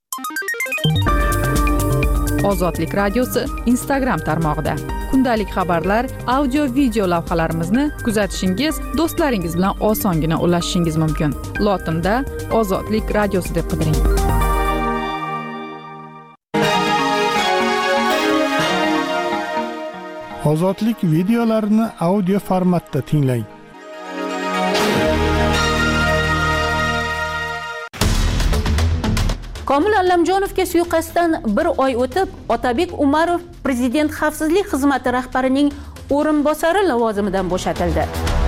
Ozodlik radiosi Instagram tarmog'ida kundalik xabarlar, audio video lavhalarimizni kuzatishingiz, do'stlaringiz bilan osongina ulashishingiz mumkin. Lotinda Ozodlik radiosi deb qidiring. Ozodlik videolarini audio formatda tinglang. Komil Allamjonovga suiqasddan bir oy o'tib, Otabek Umarov Prezident xavfsizlik xizmati rahbarining o'rinbosari lavozimidan bo'shatildi.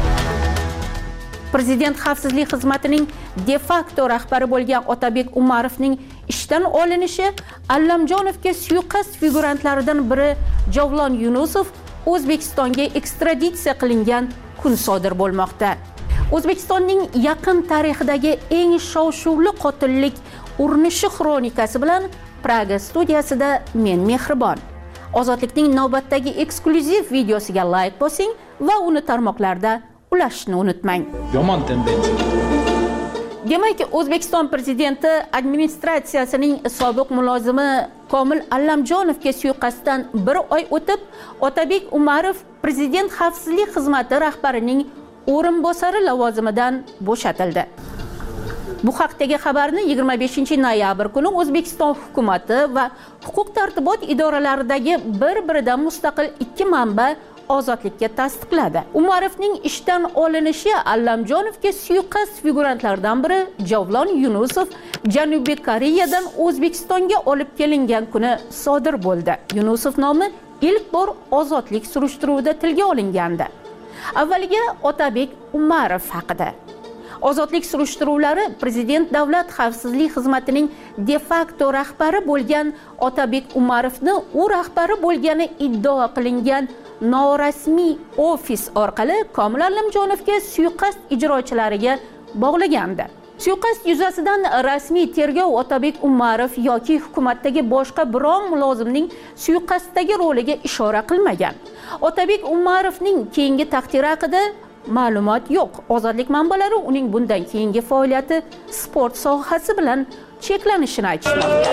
Prezident xavfsizlik xizmatining de facto rahbari bo'lgan Otabek Umarovning ishdan olinishi Allamjonovga suiqasd figurantlaridan biri Javlon Yunusov O'zbekistonga ekstraditsiya qilingan kun sodir bo'lmoqda. O'zbekistonning yaqin tarixidagi eng shov-shuvli qotillik urinishi xronikasi bilan Praga studiyasida men Mehribon. Ozodlikning navbatdagi eksklyuziv videosiga like bosing va uni tarmoqlarda ulashishni unutmang. Yomon tendensiya. Demak, O'zbekiston prezidenti administratsiyasining sobiq mulozimi Komil Allamjonovga suiqasddan bir oy o'tib, Otabek Umarov Prezident xavfsizlik xizmati rahbarining o'rinbosari lavozimidan bo'shatildi. Bu haqdagi xabarni 25-noyabr kuni O'zbekiston hukumatı va huquq tartibot idoralaridagi bir-biridan mustaqil ikki manba Ozodlikka tasdiqladi. Umarovning ishdan olinishi Allamjonovga suiqasd figurantlaridan biri Javlon Yunusov Janubiy Koreyadan O'zbekistonga olib kelingan kuni sodir bo'ldi. Yunusov nomi ilk bor Ozodlik surishtiruvida tilga olingandi. Avvaliga Otabek Umarov haqida. Ozodlik surishtiruvlari Prezident davlat xavfsizlik xizmatining de facto rahbari bo'lgan Otabek Umarovni u rahbari bo'lgani iddao qilingan norasmiy ofis orqali Komil Allamjonovga suiqasd ijrochilariga bog'lagandi. Suiqasd yuzasidan rasmiy tergov Otabek Umarov yoki hukumatdagi boshqa biron mulozimning suiqasddagi roliga ishora qilmagan. Otabek Umarovning keyingi taqdiri haqida ma'lumot yo'q. Ozodlik manbalari uning bundan keyingi faoliyati sport sohasi bilan cheklanishini aytishmoqda.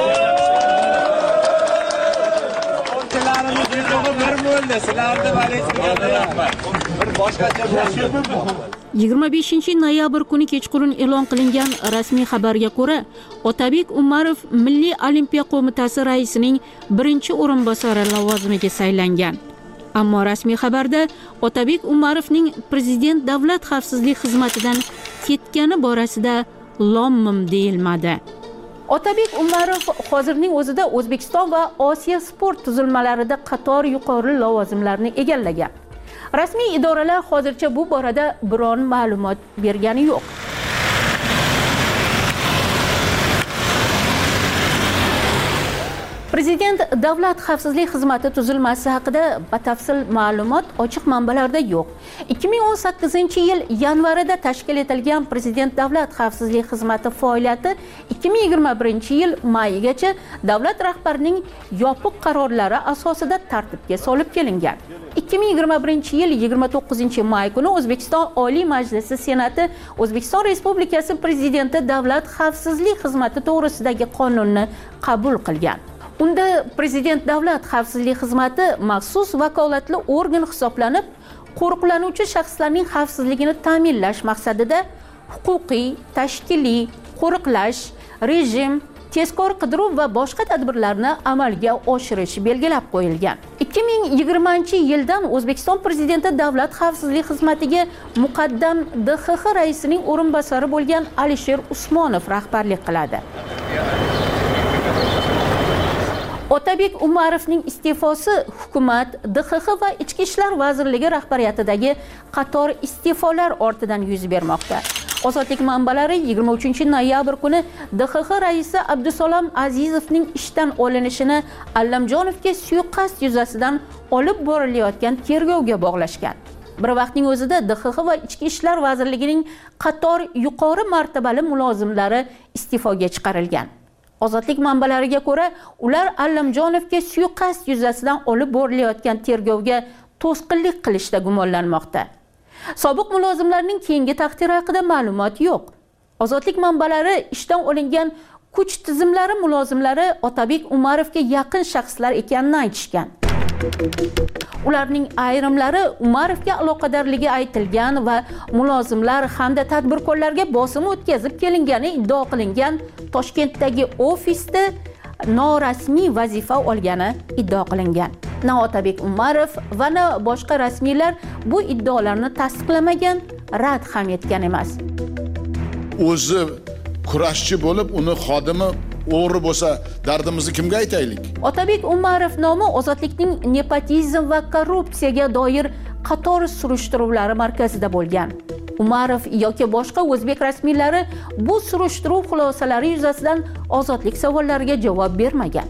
25-noyabr kuni kechqurun e'lon qilingan rasmiy xabarga ko'ra, Otabek Umarov Milliy olimpiya qo'mitasi raisining birinchi o'rinbosari lavozimiga saylangan. Ammo rasmiy xabarda Otabek Umarovning Prezident davlat xavfsizlik xizmatidan ketgani borasida lom-mim deyilmadi. Otabek Umarov hozirning o'zida O'zbekiston va Osiyo sport tuzilmalarida qator yuqori lavozimlarni egallagan. Rasmiy idoralar hozircha bu borada biron ma'lumot bergani yo'q. Prezident davlat xavfsizlik xizmati tuzilmasi haqida batafsil ma'lumot ochiq manbalarda yo'q. 2018-yil yanvarida tashkil etilgan Prezident davlat xavfsizlik xizmati faoliyati 2021-yil mayigacha davlat rahbarining yopiq qarorlari asosida tartibga solib kelingan. 2021-yil 29-may kuni O'zbekiston Oliy Majlisi Senati O'zbekiston Respublikasi Prezidenti davlat xavfsizlik xizmati to'g'risidagi qonunni qabul qilgan. Unda Prezident davlat xavfsizlik xizmati maxsus vakolatli organ hisoblanib, qo'riqlanuvchi shaxslarning xavfsizligini ta'minlash maqsadida huquqiy, tashkiliy, qo'riqlash, rejim, tezkor qidiruv va boshqa tadbirlarni amalga oshirish belgilab qo'yilgan. 2020-yildan O'zbekiston Prezidenti davlat xavfsizlik xizmatiga muqaddam DXX raisining o'rinbosari bo'lgan Alisher Usmonov rahbarlik qiladi. Otabek Umarovning iste'fosi hukumat, DXX va Ichki ishlar vazirligi rahbariyatidagi qator iste'folar ortidan yuz bermoqda. Ozodlik manbalari 23-noyabr kuni DXX raisi Abdusalom Azizovning ishdan olinishini Allamjonovga suiqasd yuzasidan olib borilayotgan tergovga bog'lashgan. Bir vaqtning o'zida DXX va Ichki ishlar vazirligining qator yuqori martabali mulozimlari iste'foga chiqarilgan. Ozodlik manbalariga ko'ra, ular Allamjonovga suiqasd yuzasidan olib borilayotgan tergovga to'sqinlik qilishda gumonlanmoqda. Sobiq mulozimlarning keyingi taqdiri haqida ma'lumot yo'q. Ozodlik manbalari ishdan olingan kuch tizimlari mulozimlari Otabek Umarovga yaqin shaxslar ekanini aytishgan. Ularning ayrimlari Umarovga aloqadorligi aytilgan va mulozimlar hamda tadbirkorlarga bosim o'tkazib kelingani iddao qilingan Toshkentdagi ofisda norasmiy vazifa olgani iddao qilingan. Na Otabek Umarov va na boshqa rasmiylar bu iddaolarni tasdiqlamagan, rad ham etgan emas. O'zi kurashchi bo'lib, uni xodimi o'g'ri bo'lsa, dardimizni kimga aytaylik? Otabek Umarov nomi ozodlikning nepotizm va korrupsiyaga doir qator surishtiruvlari markazida bo'lgan. Umarov yoki boshqa o'zbek rasmiylari bu surishtiruv xulosalari yuzasidan ozodlik savollariga javob bermagan.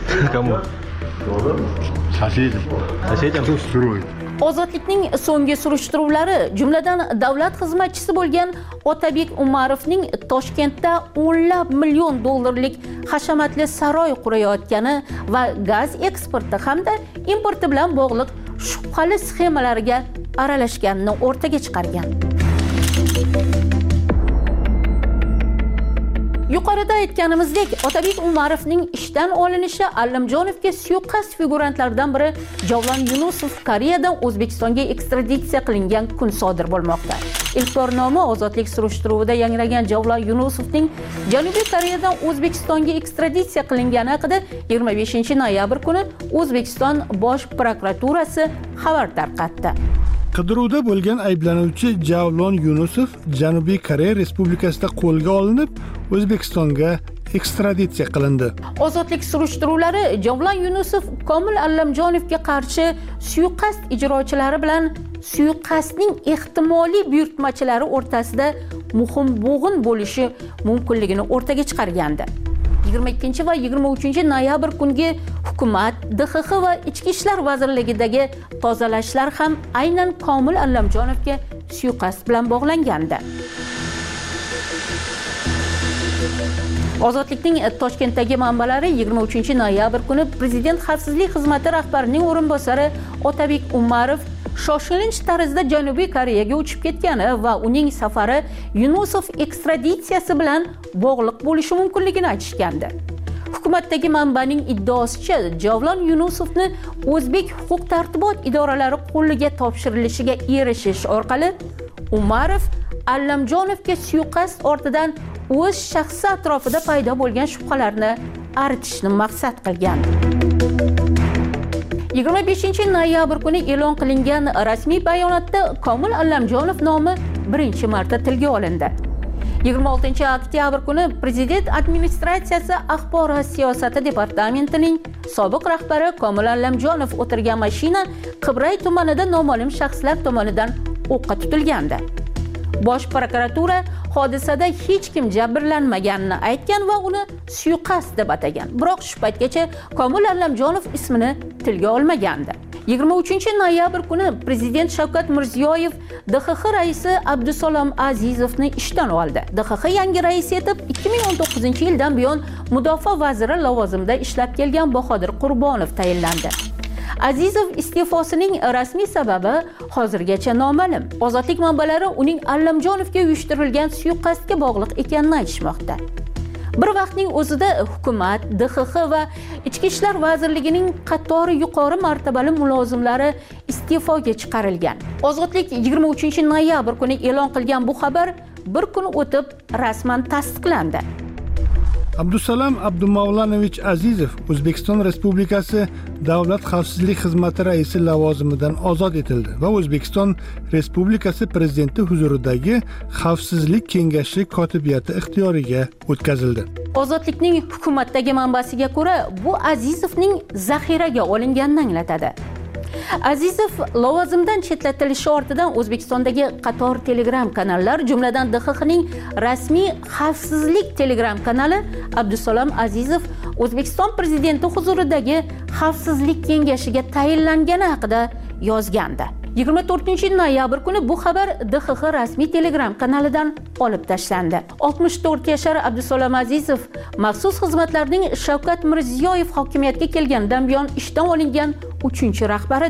Ozodlikning so'nggi surishtiruvlari, jumladan davlat xizmatchisi bo'lgan Otabek Umarovning Toshkentda $10 million hashamatli saroy qurayotgani va gaz eksporti hamda importi bilan bog'liq shubhali sxemalarga aralashganini o'rtaga chiqargan. Yuqorida aytganimizdek, Otabek Umarovning ishdan olinishi Allamjonovga suiqasd figurantlaridan biri Javlon Yunusov Koreyadan O'zbekistonga ekstraditsiya qilingan kun sodir bo'lmoqda. Ilk bor nomi ozodlik surishtiruvida yangragan Javlon Yunusovning Janubiy Koreyadan O'zbekistonga ekstraditsiya qilingani haqida 25-noyabr kuni O'zbekiston Bosh prokuraturasi xabar tarqatdi. Qidiruvda bo'lgan ayblanuvchi Javlon Yunusov Janubiy Koreya Respublikasida qo'lga olinib, O'zbekistonga ekstraditsiya qilindi. Ozodlik surishtiruvlari Javlon Yunusov Komil Allamjonovga qarshi suiqasd ijrochilari bilan suiqasdning ehtimoliy buyurtmachilari o'rtasida muhim bo'g'in bo'lishi mumkinligini o'rtaga chiqargandi. 22 va 23 noyabr kungi hukumat, DXX va Ichki ishlar vazirligidagi tozalashlar ham aynan Komil Allamjonovga suiqasd bilan bog'langandi. Ozodlikning Toshkentdagi manbalari 23 noyabr kuni Prezident xavfsizlik xizmati rahbarining o'rinbosari Otabek Umarov shoshilinch tarzda Janubiy Koreyaga uchib ketgani va uning safari Yunusov ekstraditsiyasi bilan bog'liq bo'lishi mumkinligini aytishgandi. Hukumatdagi manbaning iddaosicha, Javlon Yunusovni o'zbek huquq-tartibot idoralari qo'liga topshirilishiga erishish orqali Umarov Allamjonovga suiqasd ortidan o'z shaxsi atrofida paydo bo'lgan shubhalarni aritishni maqsad qilgan. 25-noyabr kuni e'lon qilingan rasmiy bayonotda Komil Allamjonov nomi birinchi marta tilga olindi. 26-oktyabr kuni Prezident administratsiyasi axborot siyosati departamentining sobiq rahbari Komil Allamjonov o'tirgan mashina Qibray tumanida noma'lum shaxslar tomonidan o'qqa tutilgandi. Bosh prokuratura hodisada hech kim jabrlanmaganini aytgan va uni suiqasd deb atagan. Biroq shu paytgacha Komil Allamjonov ismini tilga olmagandi. 23-noyabr kuni Prezident Shavkat Mirziyoyev DXX raisi Abdusalom Azizovni ishdan oldi. DXX yangi raisi etib 2019-yildan buyon mudofaa vaziri lavozimida ishlab kelgan Bahodir Qurbonov tayinlandi. Azizov iste'fosining rasmiy sababi hozirgacha noma'lum. Ozodlik manbalari uning Allamjonovga uyushtirilgan suiqasdga bog'liq ekanini aytishmoqda. Bir vaqtning o'zida hukumat, DXX va Ichki ishlar vazirligining qatori yuqori martabali mulozimlari iste'foga chiqarilgan. Ozodlik 23-noyabr kuni e'lon qilgan bu xabar bir kun o'tib rasman tasdiqlandi. Abdusalom Abdumavlanovich Azizov O'zbekiston Respublikasi Davlat xavfsizlik xizmati raisi lavozimidan ozod etildi va O'zbekiston Respublikasi prezidenti huzuridagi Xavfsizlik kengashi kotibiyati ixtiyoriga o'tkazildi. Ozodlikning hukumatdagi manbasiga ko'ra, bu Azizovning zaxiraga olinganini anglatadi. Azizov lavozimdan chetlatilishi ortidan O'zbekistondagi qator Telegram kanallar, jumladan DXXning rasmiy xavfsizlik Telegram kanali Abdusalom Azizov O'zbekiston prezidenti huzuridagi Xavfsizlik kengashiga tayinlangani haqida yozgandi. 24-noyabr kuni bu xabar DXX rasmiy Telegram kanalidan olib tashlandi. 64 yashar Abdusalom Azizov maxsus xizmatlarning Shavkat Mirziyoyev hokimiyatga kelganidan buyon ishdan olingan 3-rahbaridir.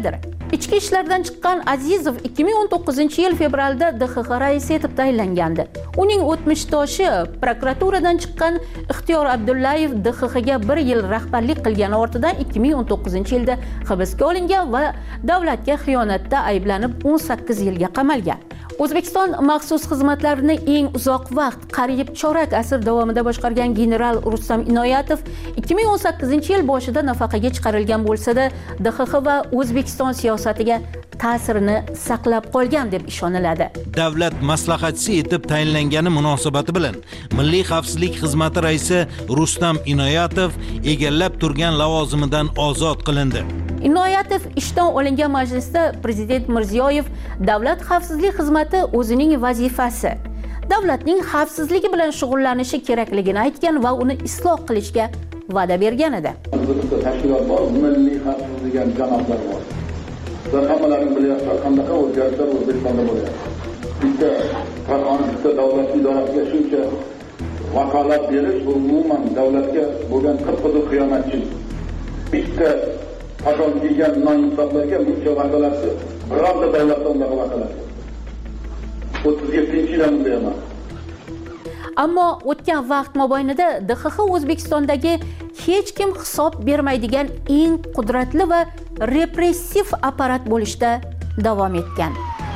Ichki ishlardan chiqqan Azizov 2019-yil fevralda DXX raisi etib tayinlangandi. Uning o'tmishdoshi prokuraturadan chiqqan Ixtiyor Abdullayev DXXga 1 yil rahbarlik qilgani ortidan 2019-yilda hibsga olingan va davlatga xiyonatda ayblanib 18 yilga qamalgan. O'zbekiston maxsus xizmatlarini eng uzoq vaqt, qariyb chorak asr davomida boshqargan general Rustam Inoyatov 2018-yil boshida nafaqaga chiqarilgan bo'lsa-da, DXX va O'zbekiston siyosatiga ta'sirini saqlab qolgan deb ishoniladi. Davlat maslahatchisi etib tayinlangani munosabati bilan Milliy xavfsizlik xizmati raisi Rustam Inoyatov egallab turgan lavozimidan ozod qilindi. Inoyatov ishdan olingan majlisda Prezident Mirziyoyev davlat xavfsizlik xizmati o'zining vazifasi, davlatning xavfsizligi bilan shug'ullanishi kerakligini aytgan va uni isloh qilishga va'da bergan edi. Tashkilot bor, milliy xavfsizlik degan janoblar bor. Sizlar hammalaring bilasizlar, qanaqa o'zgarishlar O'zbekistonda bo'lyapti. Bitta Farg'ona bitta davlat idorasiga shuncha vakolat berish bu umuman davlatga bo'lgan qirq-qizil xiyonatchilik. Bitta Qachon kelgan non-insoflarga buncha vakolatni bironta davlatdan unday vakolat. 37-yildan bunday emas. Ammo o'tgan vaqt mobaynida DXX O'zbekistondagi hech kim hisob bermaydigan eng qudratli va repressiv apparat bo'lishda davom etgan.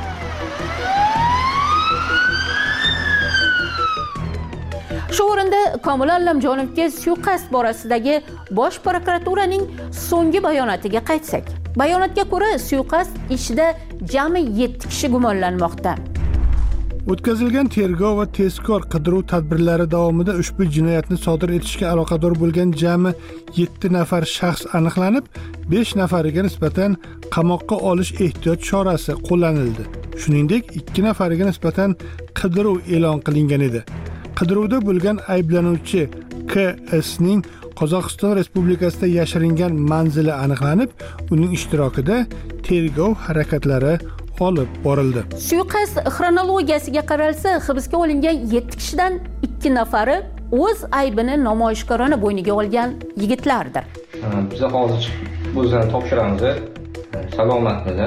Shu o'rinda Komil Allamjonovga suiqasd borasidagi Bosh prokuraturaning so'nggi bayonotiga qaytsak. Bayonotga ko'ra, suiqasd ishida jami 7 kishi gumonlanmoqda. O'tkazilgan tergov va tezkor qidiruv tadbirlari davomida ushbu jinoyatni sodir etishga aloqador bo'lgan jami 7 nafar shaxs aniqlanib, 5 nafariga nisbatan qamoqqa olish ehtiyot chorasi qo'llanildi. Shuningdek, 2 nafariga nisbatan qidiruv e'lon qilingan edi. Qidiruvda bo'lgan ayblanuvchi KSning Qozog'iston Respublikasida yashiringan manzili aniqlanib, uning ishtirokida tergov harakatlari olib borildi. Suiqasd xronologiyasiga qaralsa, hibsga olingan 7 kishidan 2 nafari o'z aybini namoyishkorona bo'yniga olgan yigitlardir. Biz hozir o'zini topshiramiz. Salomatmizlar.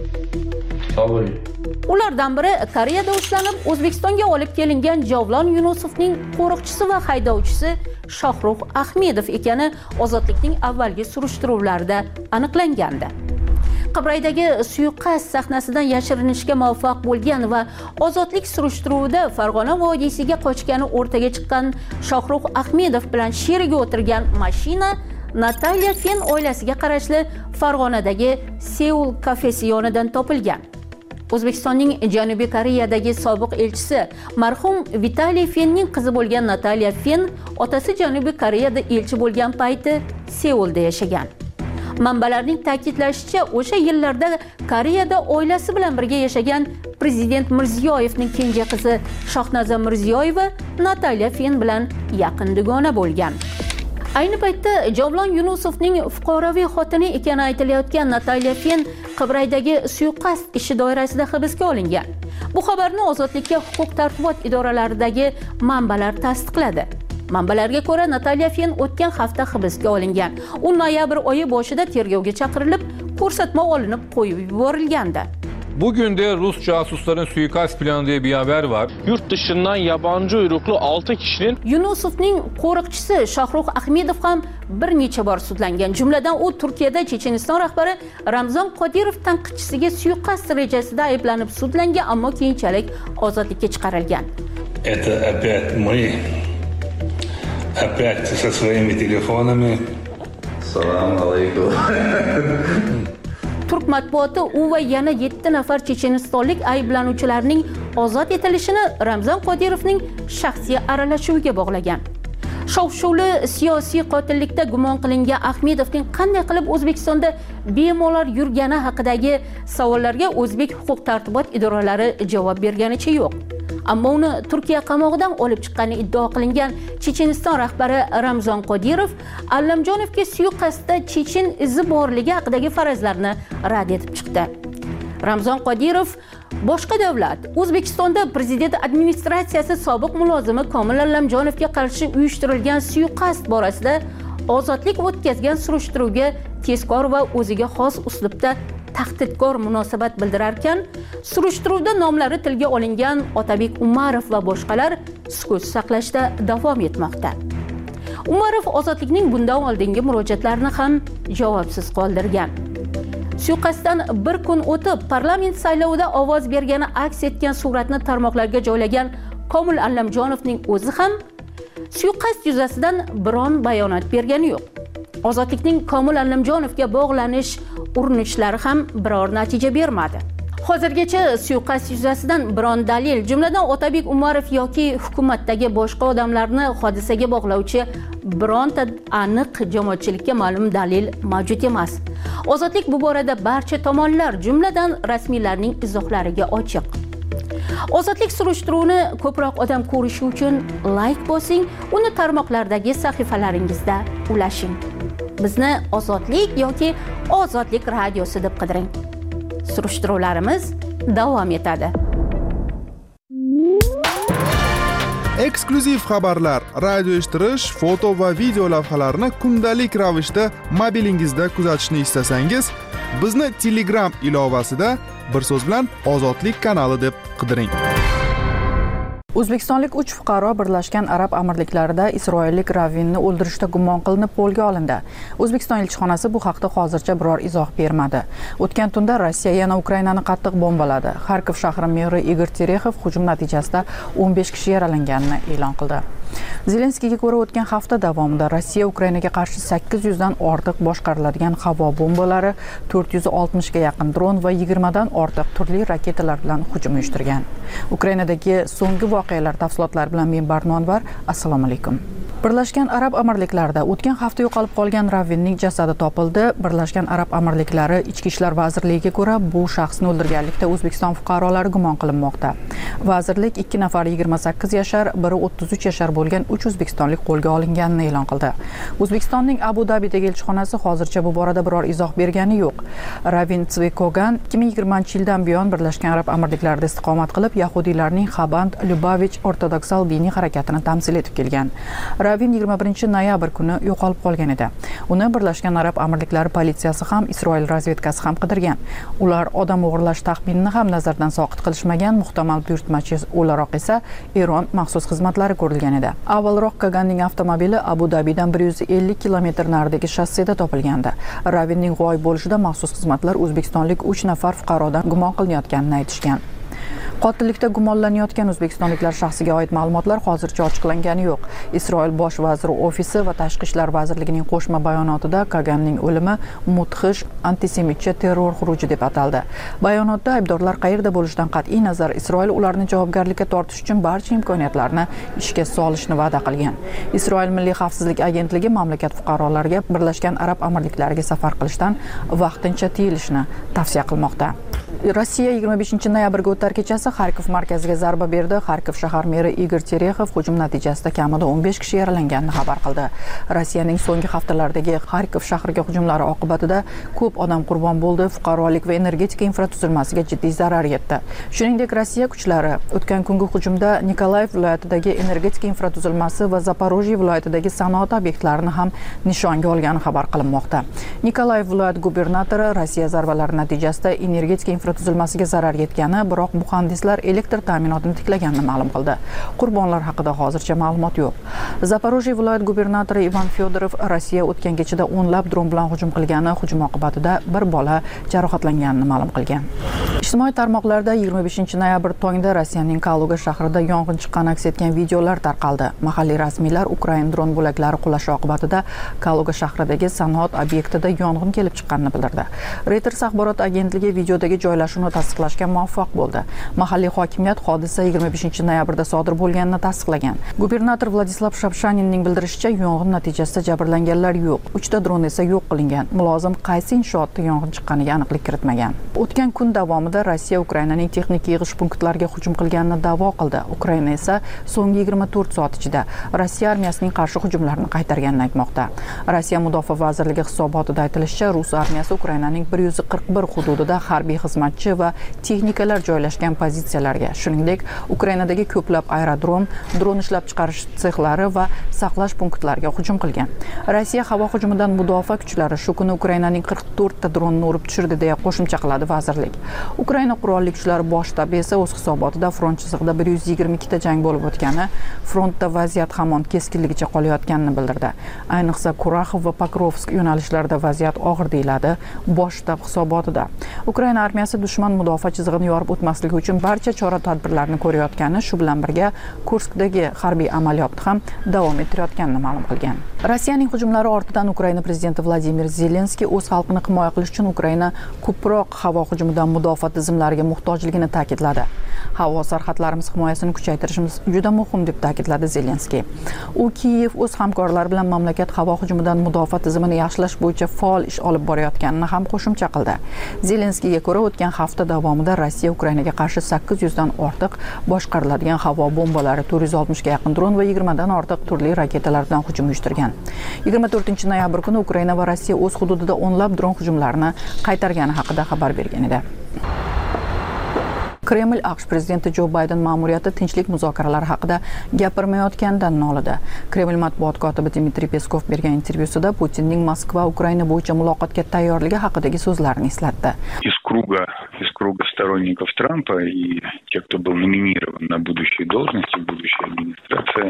Sog' bo'ling. Ulardan biri Koreyada ushlanib, O'zbekistonga olib kelingan Javlon Yunusovning qo'riqchisi va haydovchisi Shohrux Ahmedov ekani ozodlikning avvalgi surishtiruvlarida aniqlangandi. Qibraydagi suiqasd sahnasidan yashirinishga muvaffaq bo'lgan va ozodlik surishtiruvida Farg'ona vodiysiga qochgani o'rtaga chiqqan Shohrux Ahmedov bilan sherigi o'tirgan mashina Natalya Fen oilasiga qarashli Farg'onadagi Seul kafesi yonidan topilgan. O'zbekistonning Janubiy Koreyadagi sobiq elchisi marhum Vitaliy Fenning qizi bo'lgan Natalya Fen otasi Janubiy Koreyada elchi bo'lgan payti Seulda yashagan. Manbalarning ta'kidlashicha, o'sha yillarda Koreyada oilasi bilan birga yashagan Prezident Mirziyoyevning kenja qizi Shohnaza Mirziyoyeva Natalya Fen bilan yaqin dugona bo'lgan. Ayni paytda Javlon Yunusovning fuqaroviy xotini ekani aytilayotgan Natalya Fen Qibraydagi suiqasd ishi doirasida hibsga olingan. Bu xabarni ozodlikka huquq-tartibot idoralaridagi manbalar tasdiqladi. Manbalarga ko'ra, Natalya Fen o'tgan hafta hibsga olingan. U noyabr oyi boshida tergovga chaqirilib, ko'rsatma olinib qo'yib yuborilgandi. Bugün de Rus casusların suikast planı diye bir haber var. Yurt dışından yabancı uyruklu 6 kişinin Yunusovning qo'riqchisi Shohrux Ahmedov ham bir necha bor sudlangan. Jumladan u Turkiyada Checheniston rahbari Ramzan Qodirov tanqidchisiga suiqasd rejasida ayblanib sudlangan, ammo keyinchalik ozodlikka chiqarilgan. Это опять мы. Опять со своими телефонами. Assalomu alaykum. Turk matbuoti u va yana 7 nafar chechenistonlik ayblanuvchilarning ozod etilishini Ramzan Qodirovning shaxsiy aralashuviga bog'lagan. Shov-shuvli siyosiy qotillikda gumon qilingan Ahmedovning qanday qilib O'zbekistonda bemalol yurgani haqidagi savollarga o'zbek huquq-tartibot idoralari javob berganicha yo'q. Ammo uni Turkiya qamog'idan olib chiqqani iddao qilingan Checheniston rahbari Ramzan Qodirov Allamjonovga suiqasdda chechen izi borligi haqidagi farazlarni rad etib chiqdi. Ramzan Qodirov boshqa davlat O'zbekistonda prezident administratsiyasi sobiq mulozimi Komil Allamjonovga qarshi uyushtirilgan suiqasd borasida ozodlik o'tkazgan surishtiruvga tezkor va o'ziga xos uslubda tahdidkor munosabat bildirarkan, surishtiruvda nomlari tilga olingan Otabek Umarov va boshqalar sukut saqlashda davom etmoqda. Umarov ozodlikning bundan oldingi murojaatlarini ham javobsiz qoldirgan. Suiqasddan bir kun o'tib parlament saylovida ovoz bergani aks etgan suratni tarmoqlarga joylagan Komil Allamjonovning o'zi ham suiqasd yuzasidan biron bayonot bergani yo'q. Ozodlikning Komil Allamjonovga bog'lanish urinishlari ham biror natija bermadi. Hozirgacha suiqasd yuzasidan biron dalil, jumladan Otabek Umarov yoki hukumatdagi boshqa odamlarni hodisaga bog'lovchi bironta aniq jamoatchilikka ma'lum dalil mavjud emas. Ozodlik bu borada barcha tomonlar, jumladan rasmiylarning izohlariga ochiq. Ozodlik surishtiruvini ko'proq odam ko'rishi uchun like bosing, uni tarmoqlardagi sahifalaringizda ulashing. Bizni Ozodlik yoki Ozodlik radiosi deb qidiring. Surishtiruvlarimiz davom etadi. Eksklyuziv xabarlar, radio eshittirish, foto va video lavhalarni kundalik ravishda mobilingizda kuzatishni istasangiz, bizni Telegram ilovasida bir so'z bilan Ozodlik kanali deb qidiring. O'zbekistonlik 3 fuqaro Birlashgan Arab Amirliklarida isroillik ravvinni o'ldirishda gumon qilinib qo'lga olindi. O'zbekiston elchixonasi bu haqda hozircha biror izoh bermadi. O'tgan tunda Rossiya yana Ukrainani qattiq bombaladi. Xarkov shahri meri Igor Terexov hujum natijasida 15 kishi yaralanganini e'lon qildi. Zelenskiyga ko'ra o'tgan hafta davomida Rossiya Ukrainaga qarshi 800 dan ortiq boshqariladigan havo bombalari, 460 ga yaqin dron va 20 dan ortiq turli raketalar bilan hujum uyushtirgan. Ukrainadagi so'nggi voqealar tafsilotlari bilan men Barnonvar. Assalomu alaykum. Birlashgan Arab Amirliklarida o'tgan hafta yo'qolib qolgan ravvinning jasadi topildi. Birlashgan Arab Amirliklari Ichki ishlar vazirligiga ko'ra, bu shaxsni o'ldirganlikda O'zbekiston fuqarolari gumon qilinmoqda. Vazirlik 2 nafar 28 yashar, biri 33 yashar bo'lgan 3 o'zbekistonlik qo'lga olinganini e'lon qildi. O'zbekistonning Abu Dabidagi elchixonasi hozircha bu borada biror izoh bergani yo'q. Ravin Tsvikogan 2020-yildan buyon Birlashgan Arab Amirliklarida istiqomat qilib, yahudiylarning Xaband Lubavitch ortodoksal diniy harakatini tamsil etib kelgan. Ravin 21 noyabr kuni yo'qolib qolgan edi. Uni Birlashgan Arab Amirliklari politsiyasi ham, Isroil razvedkasi ham qidirgan. Ular odam o'g'irlash taxminini ham nazardan soqit qilishmagan, muhtamal buyurtmachi o'laroq esa Eron maxsus xizmatlari ko'rilgan edi. Avvalroq Kaganning avtomobili Abu Dabidan 150 kilometr naridagi shosseda topilgandi. Ravinning g'oyib bo'lishida maxsus xizmatlar o'zbekistonlik 3 nafar fuqarodan gumon qilinayotganini aytishgan. Qotillikda gumonlanayotgan o'zbekistonliklar shaxsiga oid ma'lumotlar hozircha ochiqlangani yo'q. Isroil bosh vaziri ofisi va Tashqi ishlar vazirligining qo'shma bayonotida Kaganning o'limi mudhish antisemitcha terror xuruji deb ataldi. Bayonotda aybdorlar qayerda bo'lishidan qat'iy nazar Isroil ularni javobgarlikka tortish uchun barcha imkoniyatlarni ishga solishni va'da qilgan. Isroil Milliy xavfsizlik agentligi mamlakat fuqarolariga Birlashgan Arab Amirliklariga safar qilishdan vaqtincha tiyilishni tavsiya qilmoqda. Rossiya 25 noyabrga o'tar kechasi Xarkov markaziga zarba berdi. Xarkov shahar meri Igor Terexov hujum natijasida kamida 15 kishi yaralanganini xabar qildi. Rossiyaning so'nggi haftalardagi Xarkov shahriga hujumlari oqibatida ko'p odam qurbon bo'ldi, fuqarolik va energetika infratuzilmasiga jiddiy zarar yetdi. Shuningdek, Rossiya kuchlari o'tgan kungi hujumda Nikolayev viloyatidagi energetika infratuzilmasi va Zaporojye viloyatidagi sanoat obyektlarini ham nishonga olgani xabar qilinmoqda. Nikolayev viloyat gubernatori Rossiya zarbalari natijasida energetika infratuzilmasiga zarar yetgani, biroq muhandislar elektr ta'minotini tiklaganini ma'lum qildi. Qurbonlar haqida hozircha ma'lumot yo'q. Zaporojye viloyat gubernatori Ivan Fyodorov Rossiya o'tgan kechada o'nlab dron bilan hujum qilgani, hujum oqibatida bir bola jarohatlanganini ma'lum qilgan. Ijtimoiy tarmoqlarda 25 noyabr tongda Rossiyaning Kaluga shahrida yong'in chiqqani aks etgan videolar tarqaldi. Mahalliy rasmiylar Ukraina dron bo'laklari qulashi oqibatida Kaluga shahridagi sanoat obyektida yong'in kelib chiqqanini bildirdi. Reuters axborot agentligi videodagi joylashuvni tasdiqlashga muvaffaq bo'ldi. Mahalliy hokimiyat hodisa 25 noyabrda sodir bo'lganini tasdiqlagan. Gubernator Vladislav Shapshaninning bildirishicha, yong'in natijasida jabrlanganlar yo'q. 3 ta dron esa yo'q qilingan. Mulozim qaysi inshootda yong'in chiqqaniga aniqlik kiritmagan. O'tgan kun davomida davomida Rossiya Ukrainaning texnik yig'ish punktlariga hujum qilganini da'vo qildi. Ukraina esa so'nggi 24 soat ichida Rossiya armiyasining qarshi hujumlarini qaytarganini aytmoqda. Rossiya mudofaa vazirligi hisobotida aytilishicha, Rus armiyasi Ukrainaning 141 hududida harbiy xizmatchi va texnikalar joylashgan pozitsiyalarga, shuningdek, Ukrainadagi ko'plab aerodrom, dron ishlab chiqarish sexlari va saqlash punktlariga hujum qilgan. Rossiya havo hujumidan mudofaa kuchlari shu kuni Ukrainaning 44 ta dronni urib tushirdi deya qo'shimcha qiladi vazirlik. Ukraina qurolli kuchlari bosh shtabi esa o'z hisobotida front chizig'ida 122 ta jang bo'lib o'tgani, frontda vaziyat hamon keskinligicha qolayotganini bildirdi. Ayniqsa Kuraxov va Pokrovsk yo'nalishlarida vaziyat og'ir deyiladi bosh shtab hisobotida. Ukraina armiyasi dushman mudofaa chizig'ini yorib o'tmasligi uchun barcha chora-tadbirlarni ko'rayotgani, shu bilan birga Kurskdagi harbiy amaliyotni ham davom ettirayotganini ma'lum qilgan. Rossiyaning hujumlari ortidan Ukraina prezidenti Vladimir Zelenskiy o'z xalqini himoya qilish uchun Ukraina ko'proq havo hujumidan mudofaa tizimlariga muhtojligini ta'kidladi. Havo sarhadlarimiz himoyasini kuchaytirishimiz juda muhim deb ta'kidladi Zelenskiy. U Kiyev o'z hamkorlari bilan mamlakat havo hujumidan mudofaa tizimini yaxshilash bo'yicha faol ish olib borayotganini ham qo'shimcha qildi. Zelenskiyga ko'ra, o'tgan hafta davomida Rossiya Ukrainaga qarshi 800 dan ortiq boshqariladigan havo bombalari, 460 ga yaqin dron va 20 dan ortiq turli raketalar bilan hujum uyushtirgan. 24-noyabr kuni Ukraina va Rossiya o'z hududida o'nlab dron hujumlarini qaytargani haqida xabar bergan edi. Kreml AQSh prezidenti Jo Bayden ma'muriyati tinchlik muzokaralari haqida gapirmayotganidan nolidi. Kreml matbuot kotibi Dmitriy Peskov bergan intervyusida Putinning Moskva Ukraina bo'yicha muloqotga tayyorligi haqidagi so'zlarini eslatdi. Из круга сторонников Трампа и тех, кто был номинирован на будущие должности, будущая администрация.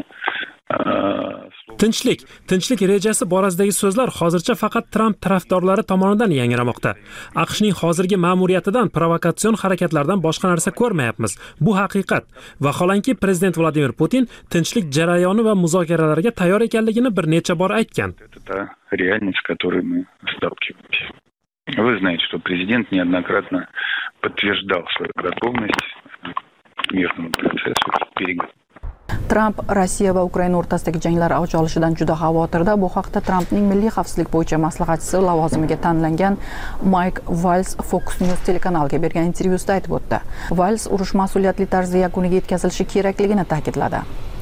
Tinchlik rejasi borasidagi so'zlar hozircha faqat Tramp tarafdorlari tomonidan yangramoqda. AQShning hozirgi ma'muriyatidan provokatsion harakatlardan boshqa narsa ko'rmayapmiz. Bu haqiqat. Vaholanki prezident Vladimir Putin tinchlik jarayoni va muzokaralarga tayyor ekanligini bir necha bor aytgan. Это реальность, с которой мы сталкиваемся. Вы знаете, что президент неоднократно подтверждал свою готовность к мирному процессу, к переговорам. Tramp Rossiya va Ukraina o'rtasidagi janglar avj olishidan juda xavotirda. Bu haqda Trampning milliy xavfsizlik bo'yicha maslahatchisi lavozimiga tanlangan Mike Waltz Fox News telekanaliga bergan intervyusida aytib o'tdi. Waltz urush mas'uliyatli tarzda yakuniga yetkazilishi kerakligini ta'kidladi.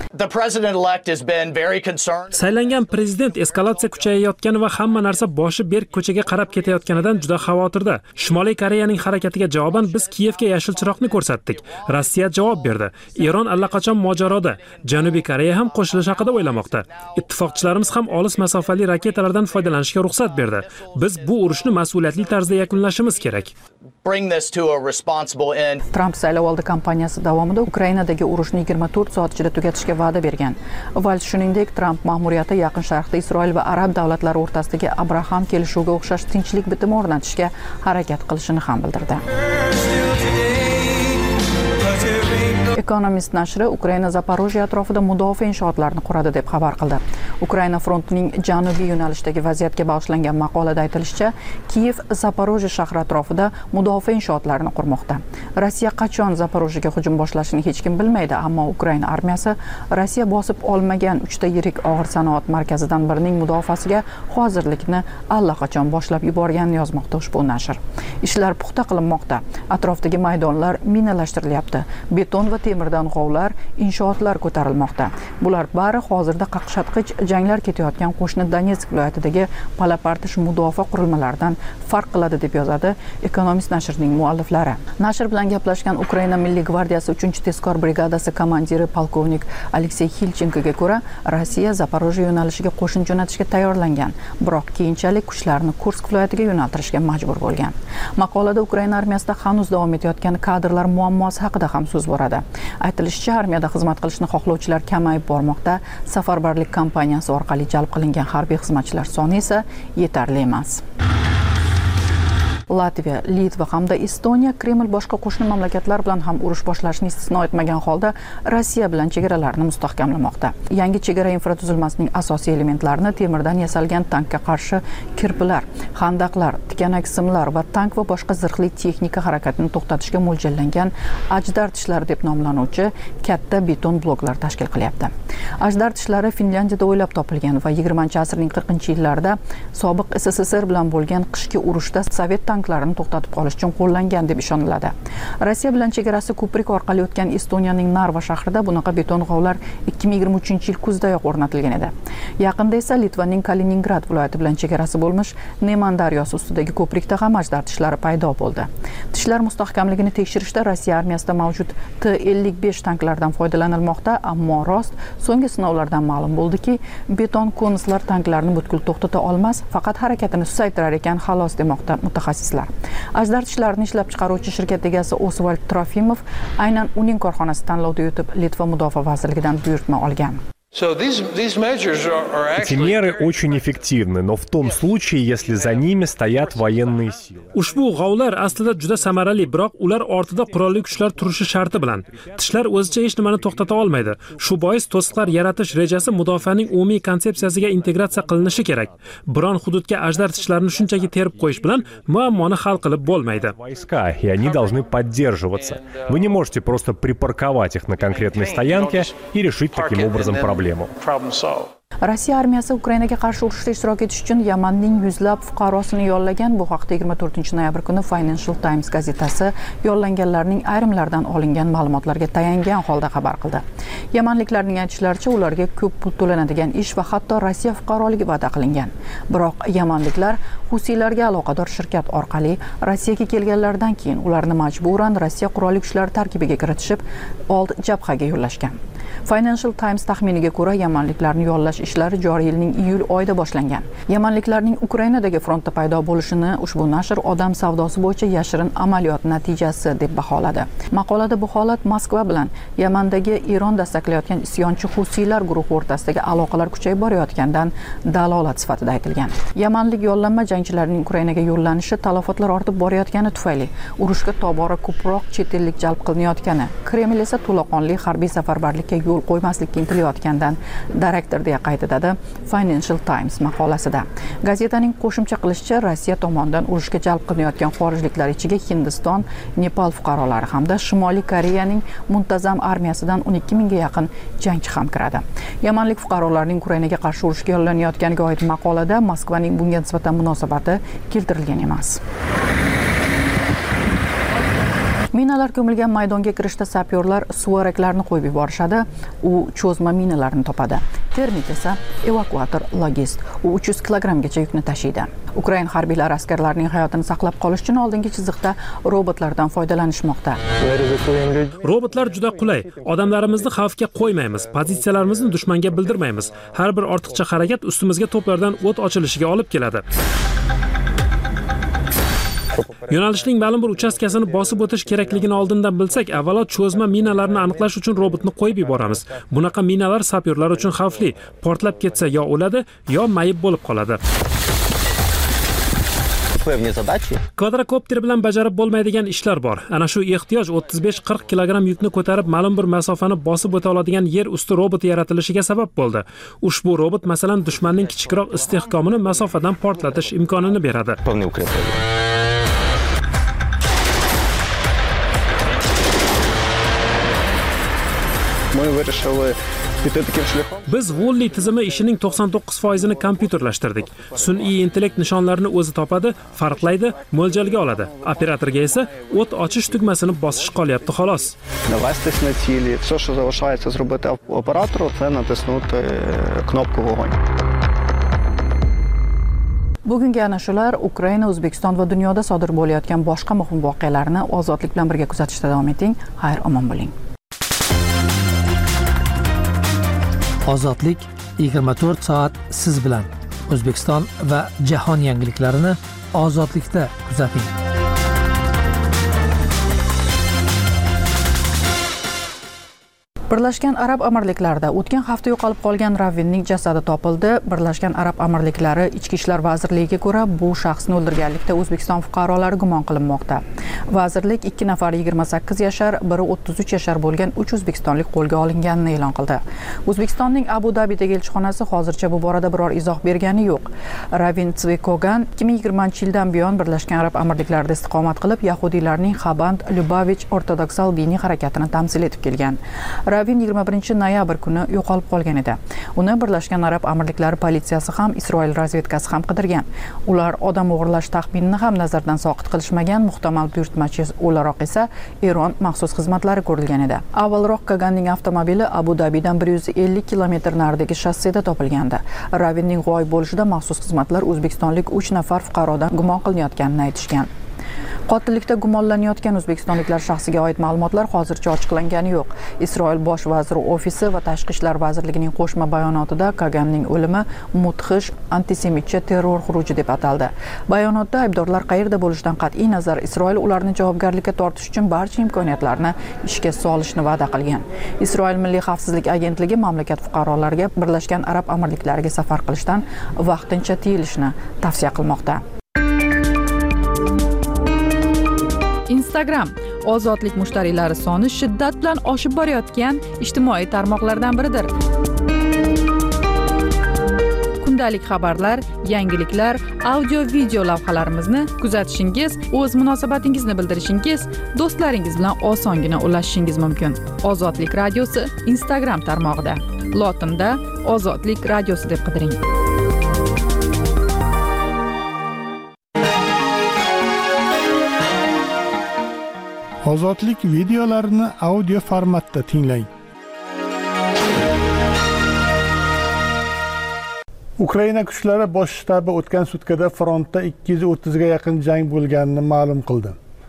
Saylangan prezident eskalatsiya kuchayayotgani va hamma narsa boshi berk ko'chaga qarab ketayotganidan juda xavotirda. Shimoliy Koreyaning harakatiga javoban biz Kiyevga yashil chiroqni ko'rsatdik. Rossiya javob berdi. Eron allaqachon mojaroda. Janubiy Koreya ham qo'shilish haqida o'ylamoqda. Ittifoqchilarimiz ham olis masofali raketalardan foydalanishga ruxsat berdi. Biz bu urushni mas'uliyatli tarzda yakunlashimiz kerak. Tramp saylovoldi kampaniyasi davomida Ukrainadagi urushni 24 soat ichida tugatishga va'da bergan. Waltz shuningdek Tramp ma'muriyati Yaqin Sharqda Isroil va arab davlatlari o'rtasidagi Abraham kelishuviga o'xshash tinchlik bitimi o'rnatishga harakat qilishini ham bildirdi. Economist nashri Ukraina Zaporojye atrofida mudofaa inshootlarini quradi deb xabar qildi. Ukraina frontining janubiy yo'nalishdagi vaziyatga bag'ishlangan maqolada aytilishicha, Kiyev Zaporojye shahri atrofida mudofaa inshootlarini qurmoqda. Rossiya qachon Zaporojyega hujum boshlashini hech kim bilmaydi, ammo Ukraina armiyasi Rossiya bosib olmagan 3 ta yirik og'ir sanoat markazidan birining mudofaasiga hozirlikni allaqachon boshlab yuborganini yozmoqda ushbu nashr. Ishlar puxta qilinmoqda. Atrofdagi maydonlar minalashtiryapti. Beton va temirdan g'ovlar, inshootlar ko'tarilmoqda. Bular bari hozirda qaqshatqich janglar ketayotgan qo'shni Donetsk viloyatidagi Palapartish mudofaa qurilmalaridan farq qiladi deb yozadi Economist nashrining mualliflari. Nashr bilan gaplashgan Ukraina Milliy gvardiyasi 3-tezkor brigadasi komandiri polkovnik Aleksey Xilchenkoga ko'ra, Rossiya Zaporojye yo'nalishiga qo'shin jo'natishga tayyorlangan, biroq keyinchalik kuchlarini Kursk viloyatiga yo'naltirishga majbur bo'lgan. Maqolada Ukraina armiyasida hanuz davom etayotgan kadrlar muammosi haqida ham so'z boradi. Aytilishicha, armiyada xizmat qilishni xohlovchilar kamayib bormoqda. Safarbarlik kampaniyasi orqali jalb qilingan harbiy xizmatchilar soni esa yetarli emas. Latviya, Litva hamda Estoniya Kreml boshqa qo'shni mamlakatlar bilan ham urush boshlashni istisno etmagan holda Rossiya bilan chegaralarini mustahkamlamoqda. Yangi chegara infratuzilmasining asosiy elementlarini temirdan yasalgan tankga qarshi kirpilar, xandaqlar, tikanak simlar va tank va boshqa zirhli texnika harakatini to'xtatishga mo'ljallangan ajdar tishlari deb nomlanuvchi katta beton bloklar tashkil qilyapti. Ajdar tishlari Finlyandiyada o'ylab topilgan va 20-asrning 40-yillarida sobiq SSSR bilan bo'lgan qishki urushda Sovet tank tanklarini to'xtatib qolish uchun qo'llangan deb ishoniladi. Rossiya bilan chegarasi ko'prik orqali o'tgan Estoniyaning Narva shahrida bunaqa beton g'ovlar 2023-yil kuzdayoq o'rnatilgan edi. Yaqinda esa Litvaning Kaliningrad viloyati bilan chegarasi bo'lmish Neman daryosi ustidagi ko'prikda ham ajdar tishlari paydo bo'ldi. Tishlar mustahkamligini tekshirishda Rossiya armiyasida mavjud T-55 tanklardan foydalanilmoqda, ammo rost so'nggi sinovlardan ma'lum bo'ldiki, beton konuslar tanklarni butkul to'xtata olmas, faqat harakatini susaytirar ekan xolos demoqda mutaxassislar. Ajdar tishlarini ishlab chiqaruvchi shirkat egasi Osvald Trofimov aynan uning korxonasi tanlovda yutib Litva mudofaa vazirligidan buyurtma olgan. Эти меры очень эффективны, но в том случае, если за ними стоят военные силы. Ushbu g'ovlar aslida juda samarali, biroq ular ortida qurolli kuchlar turishi sharti bilan. Tishlar o'zicha hech nimani to'xtata olmaydi. Shu bois to'siqlar yaratish rejasi mudofaaning umumiy konsepsiyasiga integratsiya qilinishi kerak. Biron hududga ajdar tishlarini shunchaki terib qo'yish bilan muammoni hal qilib bo'lmaydi. Войска, и они должны поддерживаться. Вы не можете просто припарковать их на конкретной стоянке и решить таким образом проблему. Rossiya armiyasi Ukrainaga qarshi urushda ishtirok etish uchun Yamanning yuzlab fuqarosini yollagan. Bu haqda 24-noyabr kuni Financial Times gazetasi yollanganlarning ayrimlaridan olingan ma'lumotlarga tayangan holda xabar qildi. Yamanliklarning aytishlaricha, ularga ko'p pul to'lanadigan ish va hatto Rossiya fuqaroligi va'da qilingan. Biroq yamanliklar Husiylarga aloqador shirkat orqali Rossiyaga kelganlaridan keyin ularni majburan Rossiya qurolli kuchlari tarkibiga kiritishib, old jabhaga yo'llashgan. Financial Times taxminiga ko'ra, yamanliklarni yollash ishlari joriy yilning iyul oyida boshlangan. Yamanliklarning Ukrainadagi frontda paydo bo'lishini ushbu nashr odam savdosi bo'yicha yashirin amaliyot natijasi deb baholadi. Maqolada bu holat Moskva bilan Yamandagi Eron dastaklayotgan isyonchi Husiylar guruhi o'rtasidagi aloqalar kuchayib borayotgandan dalolat sifatida aytilgan. Yamanlik yollanma jangchilarning Ukrainaga yo'llanishi talafotlar ortib borayotgani tufayli urushga tobora ko'proq chet ellik jalb qilinayotgani, Kreml esa to'laqonli harbiy safarbarlikka yo'l qo'ymaslikka intilayotgandan darakdir deya qayd etadi Financial Times maqolasida. Gazetaning qo'shimcha qilishicha, Rossiya tomonidan urushga jalb qilinayotgan xorijliklar ichiga Hindiston, Nepal fuqarolari hamda Shimoliy Koreyaning muntazam armiyasidan 12 mingga yaqin jangchi ham kiradi. Yamanlik fuqarolarning Ukrainaga qarshi urushga yollanayotganiga oid maqolada Moskvaning bunga nisbatan munosabati keltirilgan emas. Minalar ko'milgan maydonga kirishda sapyorlar suvaraklarni qo'yib yuborishadi, u cho'zma minalarni topadi. Termit esa evakuator logist, u 300 kilogrammgacha yukni tashiydi. Ukraina harbiylari askarlarning hayotini saqlab qolish uchun oldingi chiziqda robotlardan foydalanishmoqda. Robotlar juda qulay. Odamlarimizni xavfga qo'ymaymiz, pozitsiyalarimizni dushmanga bildirmaymiz. Har bir ortiqcha harakat ustimizga to'plardan o't ochilishiga olib keladi. Yo'nalishning ma'lum bir uchastkasini bosib o'tish kerakligini oldindan bilsak, avvalo cho'zma minalarni aniqlash uchun robotni qo'yib yuboramiz. Bunaqa minalar sapyorlar uchun xavfli. Portlab ketsa yo o'ladi, yo mayib bo'lib qoladi. Kvadrokopter bilan bajarib bo'lmaydigan ishlar bor. Ana shu ehtiyoj 35-40 kilogramm yukni ko'tarib ma'lum bir masofani bosib o'ta oladigan yer usti robot yaratilishiga sabab bo'ldi. Ushbu robot masalan dushmanning kichikroq istehkomini masofadan portlatish imkonini beradi. Biz Wall-E tizimi ishining 99%ni kompyuterlashtirdik. Sun'iy intellekt nishonlarni o'zi topadi, farqlaydi, mo'ljalga oladi. Operatorga esa o't ochish tugmasini bosish qolyapti xolos. Навестись на цілі. Все, що залишається зробити оператору, це натиснути кнопку вогонь. Bugungi ana shular Ukraina, O'zbekiston va dunyoda sodir bo'layotgan boshqa muhim voqealarni ozodlik bilan birga kuzatishda davom eting. Xayr, omon bo'ling. Ozodlik 24 soat siz bilan. O'zbekiston va jahon yangiliklarini ozodlikda kuzating. Birlashgan Arab Amirliklarida o'tgan hafta yo'qolib qolgan Ravinning jasadi topildi. Birlashgan Arab Amirliklari Ichki ishlar vazirligiga ko'ra, bu shaxsni o'ldirganlikda O'zbekiston fuqarolari gumon qilinmoqda. Vazirlik 2 nafar 28 yashar, biri 33 yashar bo'lgan 3 o'zbekistonlik qo'lga olinganini e'lon qildi. O'zbekistonning Abu Dabidagi elchixonasi hozircha bu borada biror izoh bergani yo'q. Ravin Tsvikogan 2020-yildan buyon Birlashgan Arab Amirliklarida istiqomat qilib, yahudiylarning Xaband Lubavitch ortodoksal diniy harakatini tamsil etib kelgan. Ravin 21-noyabr kuni yo'qolib qolgan edi. Uni Birlashgan Arab Amirliklari politsiyasi ham, Isroil razvedkasi ham qidirgan. Ular odam o'g'irlash taxminini ham nazardan soqit qilishmagan, muhtamal buyurtmachi o'laroq esa Eron maxsus xizmatlari ko'rilgan edi. Avvalroq Kaganning avtomobili Abu Dabidan 150 kilometr naridagi shosseda topilgandi. Ravinning g'oyib bo'lishida maxsus xizmatlar o'zbekistonlik 3 nafar fuqarodan gumon qilinayotganini aytishgan. Qotillikda gumonlanayotgan o'zbekistonliklar shaxsiga oid ma'lumotlar hozircha ochiqlangani yo'q. Isroil bosh vaziri ofisi va Tashqi ishlar vazirligining qo'shma bayonotida Kaganning o'limi mudhish antisemitcha terror xuruji deb ataldi. Bayonotda aybdorlar qayerda bo'lishidan qat'iy nazar Isroil ularni javobgarlikka tortish uchun barcha imkoniyatlarni ishga solishni va'da qilgan. Isroil Milliy xavfsizlik agentligi mamlakat fuqarolariga Birlashgan Arab Amirliklariga safar qilishdan vaqtincha tiyilishni tavsiya qilmoqda. Instagram ozodlik mushtariylari soni shiddat bilan oshib borayotgan ijtimoiy tarmoqlardan biridir. Kundalik xabarlar, yangiliklar, audio-video lavhalarimizni kuzatishingiz, o'z munosabatingizni bildirishingiz, do'stlaringiz bilan osongina ulashishingiz mumkin. Ozodlik radiosi Instagram tarmog'ida. Lotinda Ozodlik radiosi deb qidiring. Ozodlik videolarini audio formatda tinglang. Ukraina kuchlari bosh shtabi o'tgan sutkada frontda 230 ga yaqin jang bo'lganini ma'lum qildi.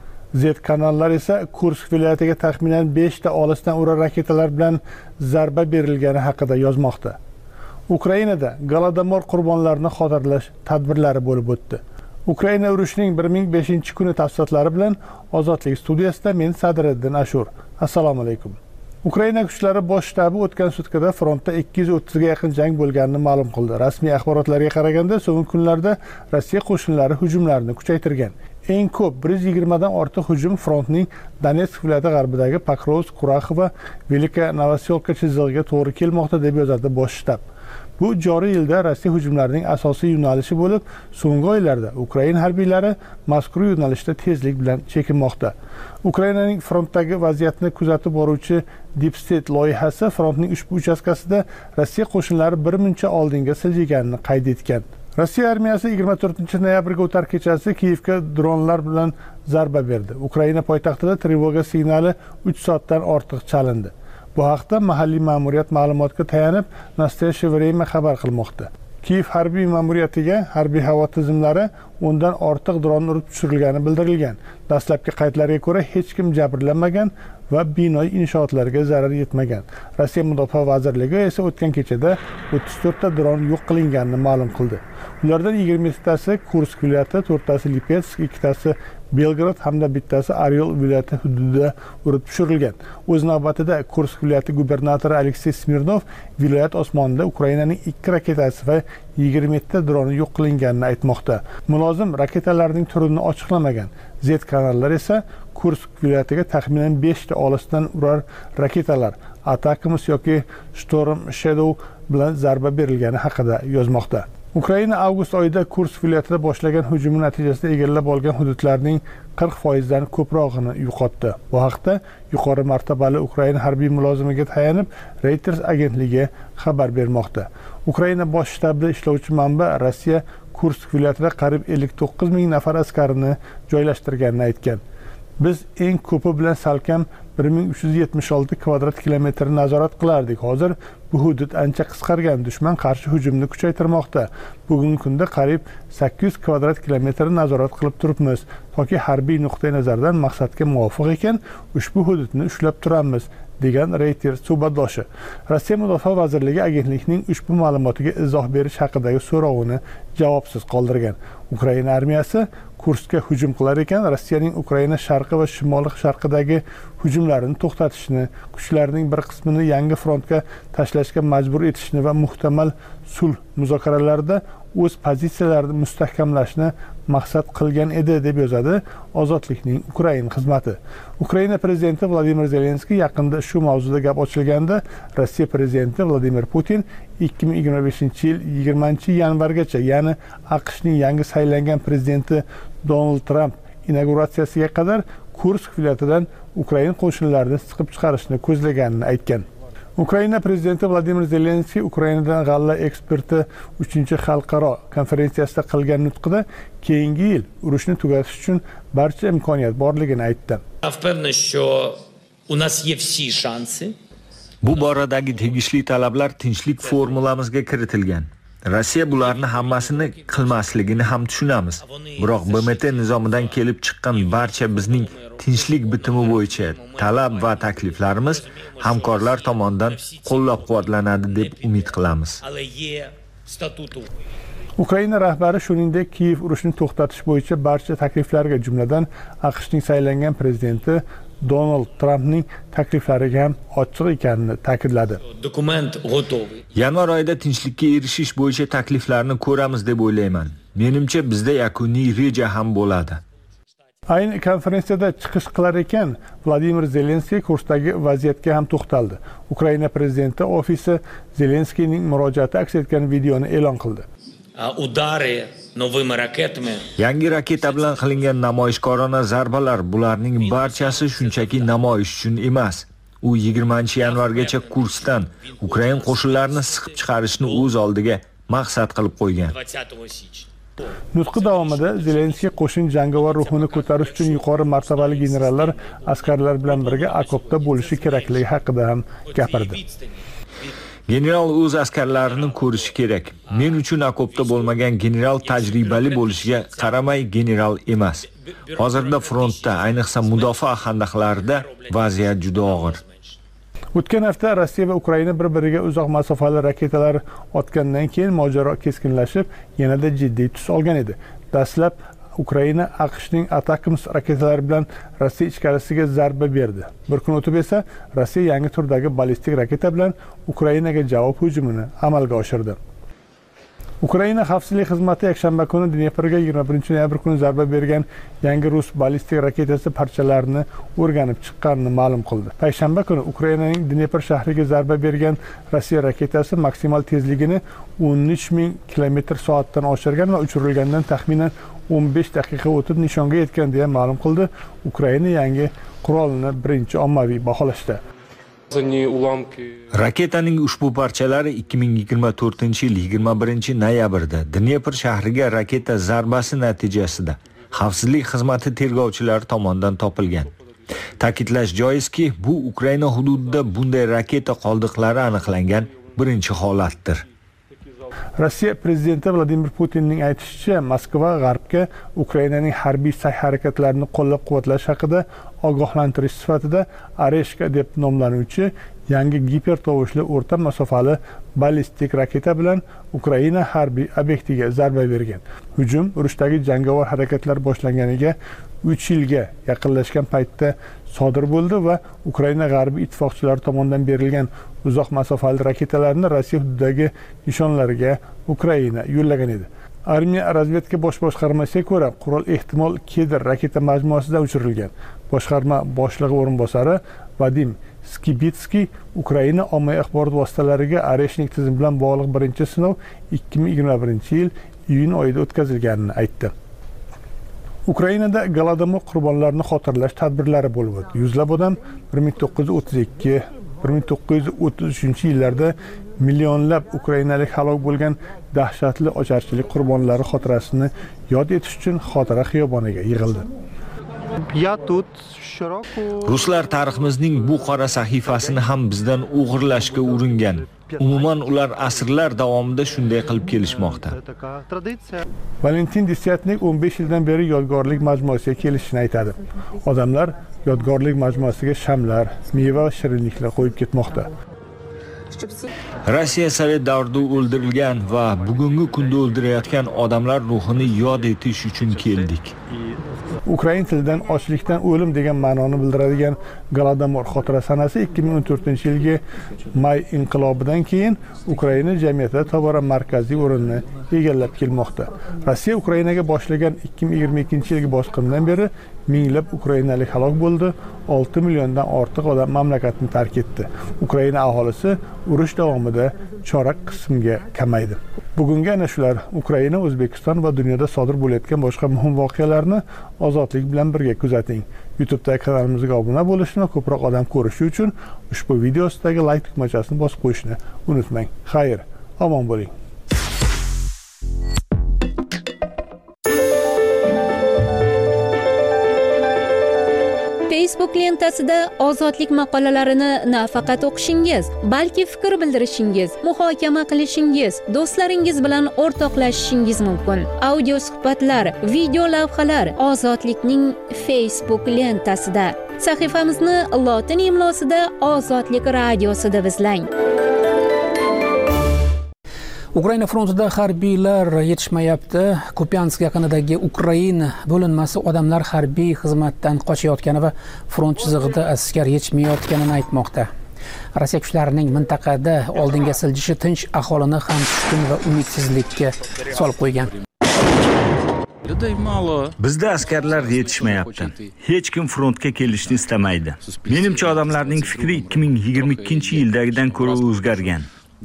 Z kanallar esa Kursk viloyatiga taxminan 5 ta olisdan ura raketalar bilan zarba berilgani haqida yozmoqda. Ukrainada Golodomor qurbonlarini xotirlash tadbirlari bo'lib o'tdi. Ukraina urushining 1005-kuni tafsilotlari bilan Ozodlik studiyasida men Sadriddin Ashur. Assalomu alaykum. Ukraina kuchlari bosh shtabi o'tgan sutkada frontda 230 ga yaqin jang bo'lganini ma'lum qildi. Rasmiy axborotlarga qaraganda, so'nggi kunlarda Rossiya qo'shinlari hujumlarini kuchaytirgan. Eng ko'p 120 dan ortiq hujum frontning Donetsk viloyati g'arbidagi Pokrovsk, Kuraxov va Velika Novoselka chizig'iga to'g'ri kelmoqda deb yozadi bosh shtab. Bu joriy yilda Rossiya hujumlarining asosiy yo'nalishi bo'lib, so'nggi oylarda Ukraina harbiylari mazkur yo'nalishda tezlik bilan chekinmoqda. Ukrainaning frontdagi vaziyatni kuzatib boruvchi Deep State loyihasi frontning ushbu uchastkasida Rossiya qo'shinlari birmuncha oldinga siljiganini qayd etgan. Rossiya armiyasi 24-noyabrga o'tar kechasi Kiyevga dronlar bilan zarba berdi. Ukraina poytaxtida trevoga signali 3 soatdan ortiq chalindi. Bu haqda mahalliy ma'muriyat ma'lumotga tayanib, Nastoyachiy Vremya xabar qilmoqda. Kiyev harbiy ma'muriyatiga harbiy havo tizimlari undan ortiq dron urib tushirilgani bildirilgan. Dastlabki qaydlarga ko'ra hech kim jabrlanmagan va binoy inshootlarga zarar yetmagan. Rossiya Mudofaa vazirligi esa o'tgan kechada 34 ta dron yo'q qilinganini ma'lum qildi. Ulardan 27 tasi Kursk viloyati, 4 tasi Lipetsk, 2 tasi Belgrad hamda bittasi Oryol viloyati hududida urib tushirilgan. O'z navbatida Kursk viloyati gubernatori Aleksey Smirnov viloyat osmonida Ukrainaning 2 raketasi va 27 ta droni yo'q qilinganini aytmoqda. Mulozim raketalarning turini ochiqlamagan. Z kanallar esa Kursk viloyatiga taxminan 5 ta olisdan urar raketalar Atakams yoki Storm Shadow bilan zarba berilgani haqida yozmoqda. Ukraina avgust oyida Kursk viloyatida boshlagan hujumi natijasida egallab olgan hududlarning 40% dan ko'prog'ini yo'qotdi. Bu haqda yuqori martabali Ukraina harbiy mulozimiga tayanib Reuters agentligi xabar bermoqda. Ukraina bosh shtabida ishlovchi manba Rossiya Kursk viloyatida qariyb 59 ming nafar askarini joylashtirganini aytgan. Biz eng ko'pi bilan salkam 1376 kvadrat kilometrni nazorat qilardik. Hozir bu hudud ancha qisqargan. Dushman qarshi hujumni kuchaytirmoqda. Bugungi kunda qariyb 800 kvadrat kilometrni nazorat qilib turibmiz. Toki harbiy nuqtai nazardan maqsadga muvofiq ekan, ushbu hududni ushlab turamiz, degan Reuters suhbatdoshi. Rossiya Mudofaa vazirligi agentlikning ushbu ma'lumotiga izoh berish haqidagi so'rovini javobsiz qoldirgan. Ukraina armiyasi Kurskka hujum qilar ekan, Rossiyaning Ukraina sharqi va shimoli sharqidagi hujumlarini to'xtatishni, kuchlarning bir qismini yangi frontga tashlashga majbur etishni va muhtamal sulh muzokaralarida o'z pozitsiyalarini mustahkamlashni maqsad qilgan edi, deb yozadi Ozodlikning Ukraina xizmati. Ukraina prezidenti Vladimir Zelenskiy yaqinda shu mavzuda gap ochilganda, Rossiya prezidenti Vladimir Putin 2025-yil 20-yanvargacha, ya'ni AQShning yangi saylangan prezidenti Donald Trump inauguratsiyasiga qadar Kursk viloyatidan Ukraina qo'shinlarini siqib chiqarishni ko'zlaganini aytgan. Ukraina prezidenti Vladimir Zelenskiy Ukrainadan g'alla eksporti 3-xalqaro konferensiyasida qilgan nutqida keyingi yil urushni tugatish uchun barcha imkoniyat borligini aytdi. Bu boradagi tegishli talablar tinchlik formulamizga kiritilgan. Rossiya bularni hammasini qilmasligini ham tushunamiz. Biroq BMT nizomidan kelib chiqqan barcha bizning tinchlik bitimi bo'yicha talab va takliflarimiz hamkorlar tomonidan qo'llab-quvvatlanadi deb umid qilamiz. Ukraina rahbari shuningdek Kiyev urushni to'xtatish bo'yicha barcha takliflarga, jumladan AQShning saylangan prezidenti Donald Trampning takliflariga ham ochiq ekanini ta'kidladi. Yanvar oyida tinchlikka erishish bo'yicha takliflarni ko'ramiz deb o'ylayman. Menimcha bizda yakuniy reja ham bo'ladi. Ayni konferensiyada chiqish qilar ekan, Vladimir Zelenskiy Kursdagi vaziyatga ham to'xtaldi. Ukraina prezidenti ofisi Zelenskiyning murojaati aks etgan videoni e'lon qildi. Yangi raketa bilan qilingan namoyishkorona zarbalar, bularning barchasi shunchaki namoyish uchun emas. U 20-yanvargacha Kursdan Ukraina qo'shinlarini siqib chiqarishni o'z oldiga maqsad qilib qo'ygan. Nutqi davomida Zelenskiy qo'shin jangovar ruhini ko'tarish uchun yuqori martabali generallar askarlar bilan birga okopda bo'lishi kerakligi haqida ham gapirdi. General o'z askarlarini ko'rishi kerak. Men uchun okopda bo'lmagan general tajribali bo'lishiga qaramay general emas. Hozirda frontda, ayniqsa mudofaa xandaqlarida vaziyat juda og'ir. O'tgan hafta Rossiya va Ukraina bir-biriga uzoq masofali raketalar otgandan keyin mojaro keskinlashib, yanada jiddiy tus olgan edi. Dastlab Ukraina AQShning Atakams raketalari bilan Rossiya ichkarisiga zarba berdi. Bir kun o'tib esa Rossiya yangi turdagi ballistik raketa bilan Ukrainaga javob hujumini amalga oshirdi. Ukraina xavfsizlik xizmati yakshanba kuni Dneprga 21-noyabr kuni zarba bergan yangi rus ballistik raketasi parchalarini o'rganib chiqqanini ma'lum qildi. Payshanba kuni Ukrainaning Dnepr shahriga zarba bergan Rossiya raketasi maksimal tezligini 13,000 km/soatdan oshirgan va uchirilgandan taxminan 15 daqiqa o'tib nishonga yetgan deya ma'lum qildi Ukraina yangi qurolni birinchi ommaviy baholashda. Raketaning ushbu parchalari 2024-yil 21-noyabrda Dnepr shahriga raketa zarbasi natijasida xavfsizlik xizmati tergovchilari tomonidan topilgan. Ta'kidlash joizki, bu Ukraina hududida bunday raketa qoldiqlari aniqlangan birinchi holatdir. Rossiya prezidenti Vladimir Putinning aytishicha, Moskva G'arbga Ukrainaning harbiy sa'y-harakatlarini qo'llab-quvvatlash haqida ogohlantirish sifatida Areshka deb nomlanuvchi yangi gipertovushli o'rta masofali ballistik raketa bilan Ukraina harbiy obyektiga zarba bergan. Hujum urushdagi jangovar harakatlar boshlanganiga 3 yilga yaqinlashgan paytda sodir bo'ldi va Ukraina g'arbiy ittifoqchilari tomonidan berilgan uzoq masofali raketalarni Rossiya hududidagi nishonlariga Ukraina yo'llagan edi. Armiya razvedka bosh boshqarmasiga ko'ra, qurol ehtimol Kedr raketa majmuasidan uchirilgan. Boshqarma boshlig'i o'rinbosari Vadim Skibitskiy Ukraina ommaviy axborot vositalariga Areshnik tizimi bilan bog'liq birinchi sinov 2021-yil iyun oyida o'tkazilganini aytdi. Ukrainada Golodomor qurbonlarini xotirlash tadbirlari bo'lib o'tdi. Yuzlab odam 1932-1933-yillarda millionlab ukrainalik halok bo'lgan dahshatli ocharchilik qurbonlari xotirasini yod etish uchun xotira xiyoboniga yig'ildi. Ruslar tariximizning bu qora sahifasini ham bizdan o'g'irlashga uringan. Umuman ular asrlar davomida shunday qilib kelishmoqda. Valentin Desyatnik 15 yildan beri yodgorlik majmuasiga kelishini aytadi. Odamlar yodgorlik majmuasiga shamlar, meva va shirinliklar qo'yib ketmoqda. Rossiya sovet davrida o'ldirilgan va bugungi kunda o'ldirayotgan odamlar ruhini yod etish uchun keldik. Ukrain tilidan ochlikdan o'lim degan ma'noni bildiradigan Golodomor xotira sanasi 2014-yilgi may inqilobidan keyin Ukraina jamiyatida tobora markaziy o'rinni egallab kelmoqda. Rossiya Ukrainaga boshlagan 2022-yilgi bosqindan beri minglab ukrainalik halok bo'ldi, 6 milliondan ortiq odam mamlakatni tark etdi. Ukraina aholisi urush davomida chorak qismga kamaydi. Bugungi ana shular Ukraina, O'zbekiston va dunyoda sodir bo'layotgan boshqa muhim voqealarni ozodlik bilan birga kuzating. YouTube'dagi kanalimizga obuna bo'lishni va ko'proq odam ko'rishi uchun ushbu video ostidagi like tugmachasini bosib qo'yishni unutmang. Xayr, omon bo'ling. Facebook lentasida ozodlik maqolalarini nafaqat o'qishingiz, balki fikr bildirishingiz, muhokama qilishingiz, do'stlaringiz bilan o'rtoqlashishingiz mumkin. Audio suhbatlar, video lavhalar ozodlikning Facebook lentasida. Sahifamizni lotin imlosida Ozodlik radiosida izlang. Ukraina frontida harbiylar yetishmayapti. Kupyansk yaqinidagi Ukraina bo'linmasi odamlar harbiy xizmatdan qochayotgani va front chizig'ida askar yetishmayotganini aytmoqda. Rossiya kuchlarining mintaqada oldinga siljishi tinch aholini ham tushkun va umidsizlikka solib qo'ygan. Bizda askarlar yetishmayapti. Hech kim frontga kelishni istamaydi. Menimcha odamlarning fikri 2022-yildagidan ko'ra o'zgargan.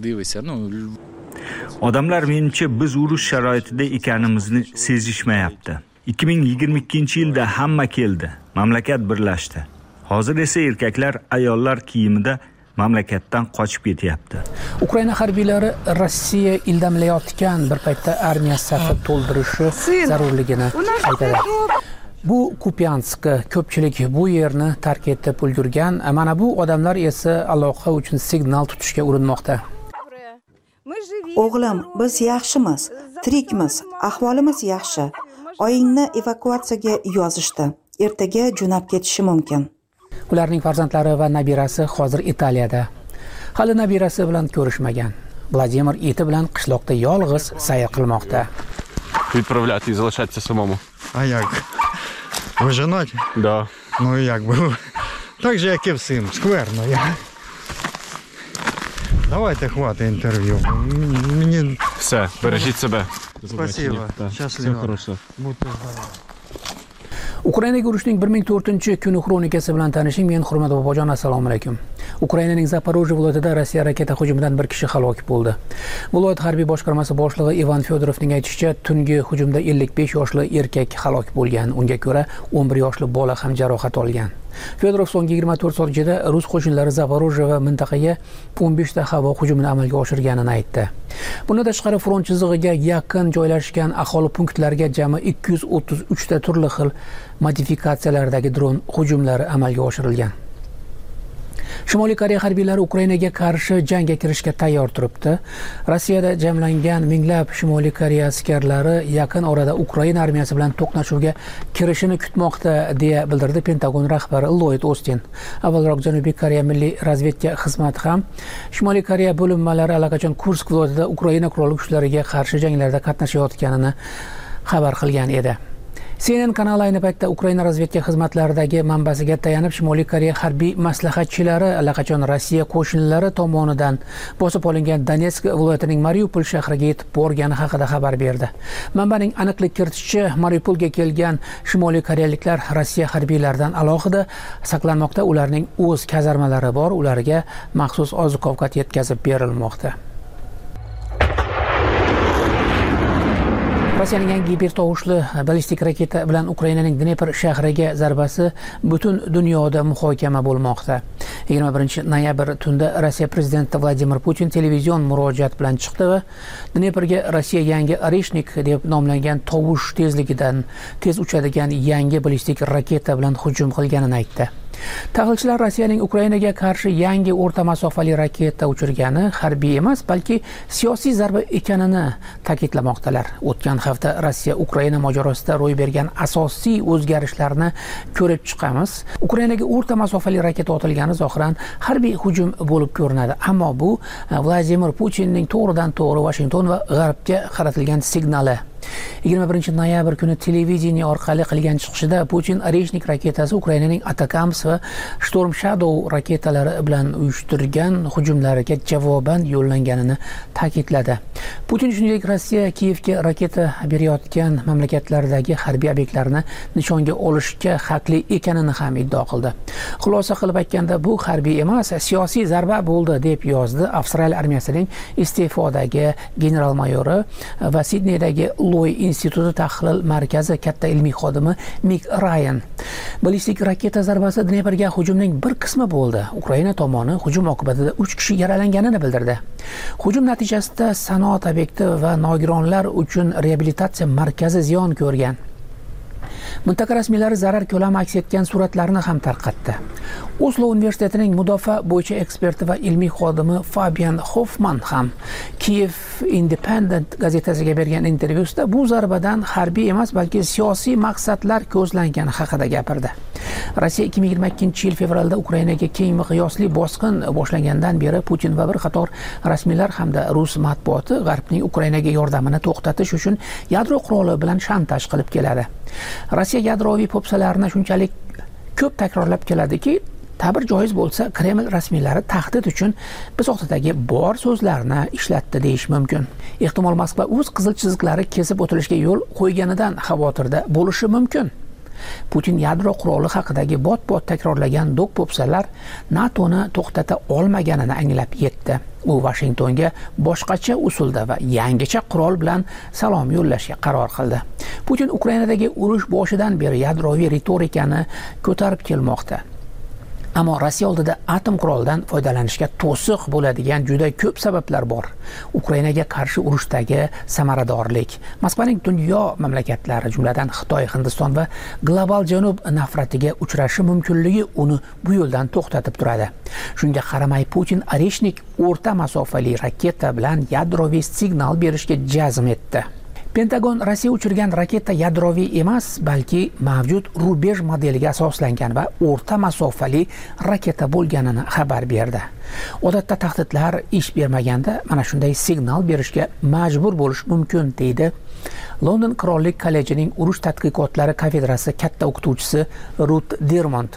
Odamlar menimcha biz urush sharoitida ekanimizni sezishmayapti. 2022-yilda hamma keldi, mamlakat birlashdi. Hozir esa erkaklar ayollar kiyimida mamlakatdan qochib ketyapti. Ukraina harbiylari Rossiya ildamlayotgan bir paytda armiya safi to'ldirishi zarurligini aytadi. Bu Kupyansk, ko'pchilik bu yerni tark etib ulgurgan. Mana bu odamlar esa aloqa uchun signal tutishga urinmoqda. O'g'lim, biz yaxshimiz, tirikmiz, ahvolimiz yaxshi. Oyingni evakuatsiyaga yozishdi. Ertaga jo'nab ketishi mumkin. Ularning farzandlari va nabirasi hozir Italiyada. Hali nabirasi bilan ko'rishmagan. Vladimir iti bilan qishloqda yolg'iz sayr qilmoqda. Відправляти і залишатися самому. А як? Ви женаті? Да. Ну як би? Так же, як і всім, скверно я. Давайте хватить інтерв'ю. Мені... Все, бережіть себе. Спасибо. Щасливо. Все хорошо. Будьте здорові. Ukrainaga urushning 1004-kuni xronikasi bilan tanishing. Men Hurmat Bobojon, assalomu alaykum. Ukrainaning Zaporojye viloyatida Rossiya raketa hujumidan bir kishi halok bo'ldi. Viloyat harbiy boshqarmasi boshlig'i Ivan Fedorovning aytishicha, tungi hujumda 55 yoshli erkak halok bo'lgan. Unga ko'ra 11 yoshli bola ham jarohat olgan. Fedorov so'nggi 24 soat ichida rus qo'shinlari Zaporojye va mintaqaga 15 ta havo hujumini amalga oshirganini aytdi. Bundan tashqari front chizig'iga yaqin joylashgan aholi punktlariga jami 233 ta turli xil modifikatsiyalardagi dron hujumlari amalga oshirilgan. Shimoliy Koreya harbiylari Ukrainaga qarshi jangga kirishga tayyor turibdi. Rossiyada jamlangan minglab Shimoliy Koreya askarlari yaqin orada Ukraina armiyasi bilan to'qnashuvga kirishini kutmoqda, deya bildirdi Pentagon rahbari Lloyd Austin. Avvalroq Janubiy Koreya milliy razvedka xizmati ham Shimoliy Koreya bo'linmalari allaqachon Kursk viloyatida Ukraina qurolli kuchlariga qarshi janglarda qatnashayotganini xabar qilgan edi. CNN kanali ayni paytda Ukraina razvedka xizmatlaridagi manbasiga tayanib, Shimoliy Koreya harbiy maslahatchilari allaqachon Rossiya qo'shinlari tomonidan bosib olingan Donetsk viloyatining Mariupol shahriga yetib borgani haqida xabar berdi. Manbaning aniqlik kiritishicha, Mariupolga kelgan Shimoliy koreyaliklar Rossiya harbiylaridan alohida saqlanmoqda. Ularning o'z kazarmalari bor, ularga maxsus oziq-ovqat yetkazib berilmoqda. Rossiyaning yangi gipertovushli ballistik raketa bilan Ukrainaning Dnepr shahriga zarbasi butun dunyoda muhokama bo'lmoqda. 21 noyabr tunda Rossiya prezidenti Vladimir Putin televizion murojaat bilan chiqdi va Dneprga Rossiya yangi Oreshnik deb nomlangan tovush tezligidan tez uchadigan yangi ballistik raketa bilan hujum qilganini aytdi. Tahlilchilar Rossiyaning Ukrainaga qarshi yangi o'rta masofali raketa uchirgani harbiy emas, balki siyosiy zarba ekanini ta'kidlamoqdalar. O'tgan hafta Rossiya Ukraina mojarosida ro'y bergan asosiy o'zgarishlarni ko'rib chiqamiz. Ukrainaga o'rta masofali raketa otilgani zohiran harbiy hujum bo'lib ko'rinadi, ammo bu Vladimir Putinning to'g'ridan-to'g'ri Washington va G'arbga qaratilgan signali. 21 noyabr kuni televideniya orqali qilgan chiqishida Putin Oreshnik raketasi Ukrainaning Atakams va Storm Shadow raketalari bilan uyushtirgan hujumlariga javoban yo'llanganini ta'kidladi. Putin shuningdek Rossiya Kiyevga raketa berayotgan mamlakatlardagi harbiy obyektlarni nishonga olishga haqli ekanini ham iddao qildi. Xulosa qilib aytganda, bu harbiy emas, siyosiy zarba bo'ldi, deb yozdi Avstraliya armiyasining iste'fodagi general-mayori va Sidneydagi Loy instituti tahlil markazi katta ilmiy xodimi Mik Ryan. Ballistik raketa zarbasi Dneprga hujumning bir qismi bo'ldi. Ukraina tomoni hujum oqibatida 3 kishi yaralanganini bildirdi. Hujum natijasida sanoat obyekti va nogironlar uchun reabilitatsiya markazi ziyon ko'rgan. Mintaqa rasmiylari zarar ko'lami aks etgan suratlarni ham tarqatdi. Oslo universitetining mudofaa bo'yicha eksperti va ilmiy xodimi Fabian Hoffman ham Kiev Independent gazetasiga bergan intervyusida bu zarbadan harbiy emas, balki siyosiy maqsadlar ko'zlangani haqida gapirdi. Rossiya 2022-yil fevralda Ukrainaga keng miqyosli bosqin boshlangandan beri Putin va bir qator rasmiylar hamda rus matbuoti G'arbning Ukrainaga yordamini to'xtatish uchun yadro quroli bilan shantaj qilib keladi. Rossiya yadroviy po'pisalarini shunchalik ko'p takrorlab keladiki, ta'bir joiz bo'lsa, Kreml rasmiylari tahdid uchun biz o'rtadagi bor so'zlarni ishlatdi deyish mumkin. Ehtimol Moskva o'z qizil chiziqlari kesib o'tilishga yo'l qo'yganidan xavotirda bo'lishi mumkin. Putin yadro quroli haqidagi bot-bot takrorlagan do'q-po'pisalar NATOni to'xtata olmaganini anglab yetdi. U Washingtonga boshqacha usulda va yangicha qurol bilan salom yo'llashga qaror qildi. Putin Ukrainadagi urush boshidan beri yadroviy ritorikani ko'tarib kelmoqda. Ammo Rossiya oldida atom qurolidan foydalanishga to'siq bo'ladigan juda ko'p sabablar bor. Ukrainaga qarshi urushdagi samaradorlik, Moskvaning dunyo mamlakatlari, jumladan Xitoy, Hindiston va global janub nafratiga uchrashi mumkinligi uni bu yo'ldan to'xtatib turadi. Shunga qaramay Putin Oreshnik o'rta masofali raketa bilan yadroviy signal berishga jazm etdi. Pentagon Rossiya uchirgan raketa yadroviy emas, balki mavjud rubej modeliga asoslangan va o'rta masofali raketa bo'lganini xabar berdi. Odatda tahdidlar ish bermaganda mana shunday signal berishga majbur bo'lish mumkin, deydi London Qirollik kollejining urush tadqiqotlari kafedrasi katta o'qituvchisi Ruth Dermont.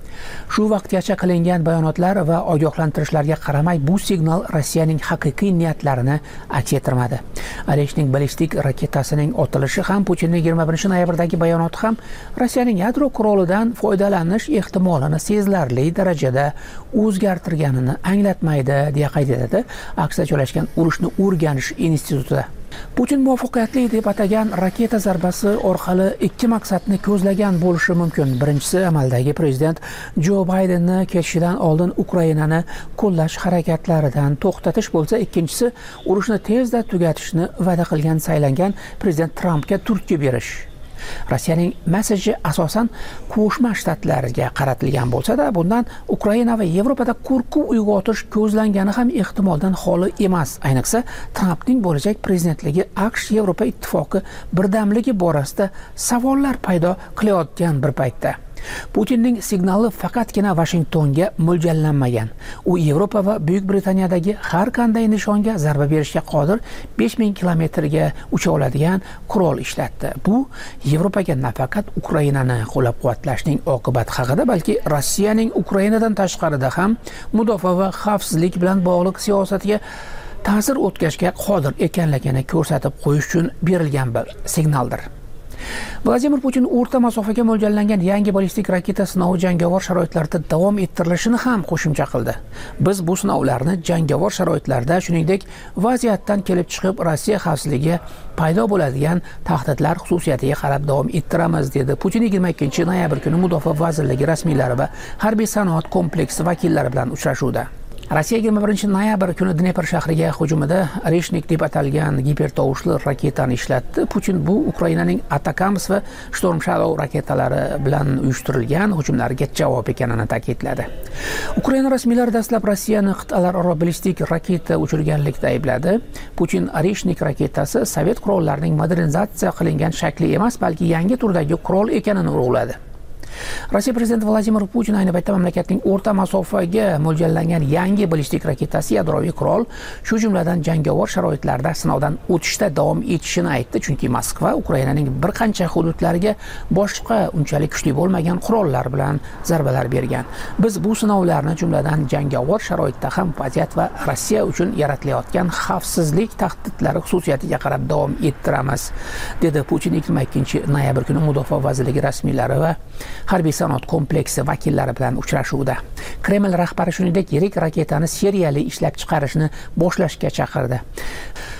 Shu vaqtgacha qilingan bayonotlar va ogohlantirishlarga qaramay bu signal Rossiyaning haqiqiy niyatlarini aks ettirmadi. Oreshnik ballistik raketasining otilishi ham Putinning 21-noyabrdagi bayonoti ham Rossiyaning yadro qurolidan foydalanish ehtimolini sezilarli darajada o'zgartirganini anglatmaydi, deya qayd etadi Aksda joylashgan urushni o'rganish instituti. Putin muvaffaqiyatli deb atagan raketa zarbasi orqali ikki maqsadni ko'zlagan bo'lishi mumkin. Birinchisi, amaldagi prezident Jo Baydenni ketishidan oldin Ukrainani qo'llash harakatlaridan to'xtatish bo'lsa, ikkinchisi urushni tezda tugatishni va'da qilgan saylangan prezident Trampga turtki berish. Rossiyaning mesaji asosan Qo'shma Shtatlarga qaratilgan bo'lsa-da, bundan Ukraina va Yevropada qo'rquv uyg'otish ko'zlangani ham ehtimoldan xoli emas. Ayniqsa, Trampning bo'lajak prezidentligi AQSh-Yevropa ittifoqi birdamligi borasida savollar paydo qilayotgan bir paytda. Putinning signali faqatgina Washingtonga mo'ljallanmagan. U Yevropa va Buyuk Britaniyadagi har qanday nishonga zarba berishga qodir 5000 kilometrga ucha oladigan qurol ishlatdi. Bu Yevropaga nafaqat Ukrainani qo'llab-quvvatlashning oqibati haqida, balki Rossiyaning Ukrainadan tashqarida ham mudofaa va xavfsizlik bilan bog'liq siyosatiga ta'sir o'tkazishga qodir ekanligini ko'rsatib qo'yish uchun berilgan bir signaldir. Vladimir Putin o'rta masofaga mo'ljallangan yangi ballistik raketa sinovi jangovar sharoitlarda davom ettirilishini ham qo'shimcha qildi. Biz bu sinovlarni jangovar sharoitlarda, shuningdek, vaziyatdan kelib chiqib Rossiya xavfsizligiga paydo bo'ladigan tahdidlar xususiyatiga qarab davom ettiramiz, dedi Putin 22-noyabr kuni Mudofaa vazirligi rasmiylari va harbiy sanoat kompleksi vakillari bilan uchrashuvda. Rossiya 21-noyabr kuni Dnepr shahriga hujumida Oreshnik deb atalgan gipertovushli raketani ishlatdi. Putin bu Ukrainaning Atakams va Storm Shadow raketalari bilan uyushtirilgan hujumlarga javob ekanini ta'kidladi. Ukraina rasmiylari dastlab Rossiyani qit'alararo ballistik raketa uchirganlikda aybladi. Putin Oreshnik raketasi Sovet qurollarining modernizatsiya qilingan shakli emas, balki yangi turdagi qurol ekanini urg'uladi. Rossiya prezidenti Vladimir Putin ayni paytda mamlakatning o'rta masofaga mo'ljallangan yangi ballistik raketasi yadroviy qurol, shu jumladan jangovar sharoitlarda sinovdan o'tishda davom etishini aytdi, chunki Moskva Ukrainaning bir qancha hududlariga boshqa unchalik kuchli bo'lmagan qurollar bilan zarbalar bergan. Biz bu sinovlarni jumladan jangovar sharoitda ham vaziyat va Rossiya uchun yaratilayotgan xavfsizlik tahdidlari xususiyatiga qarab davom ettiramiz, dedi Putin 22-noyabr kuni Mudofaa vazirligi rasmiylari va harbiy sanoat kompleksi vakillari bilan uchrashuvda. Kreml rahbari shuningdek yirik raketani seriyali ishlab chiqarishni boshlashga chaqirdi.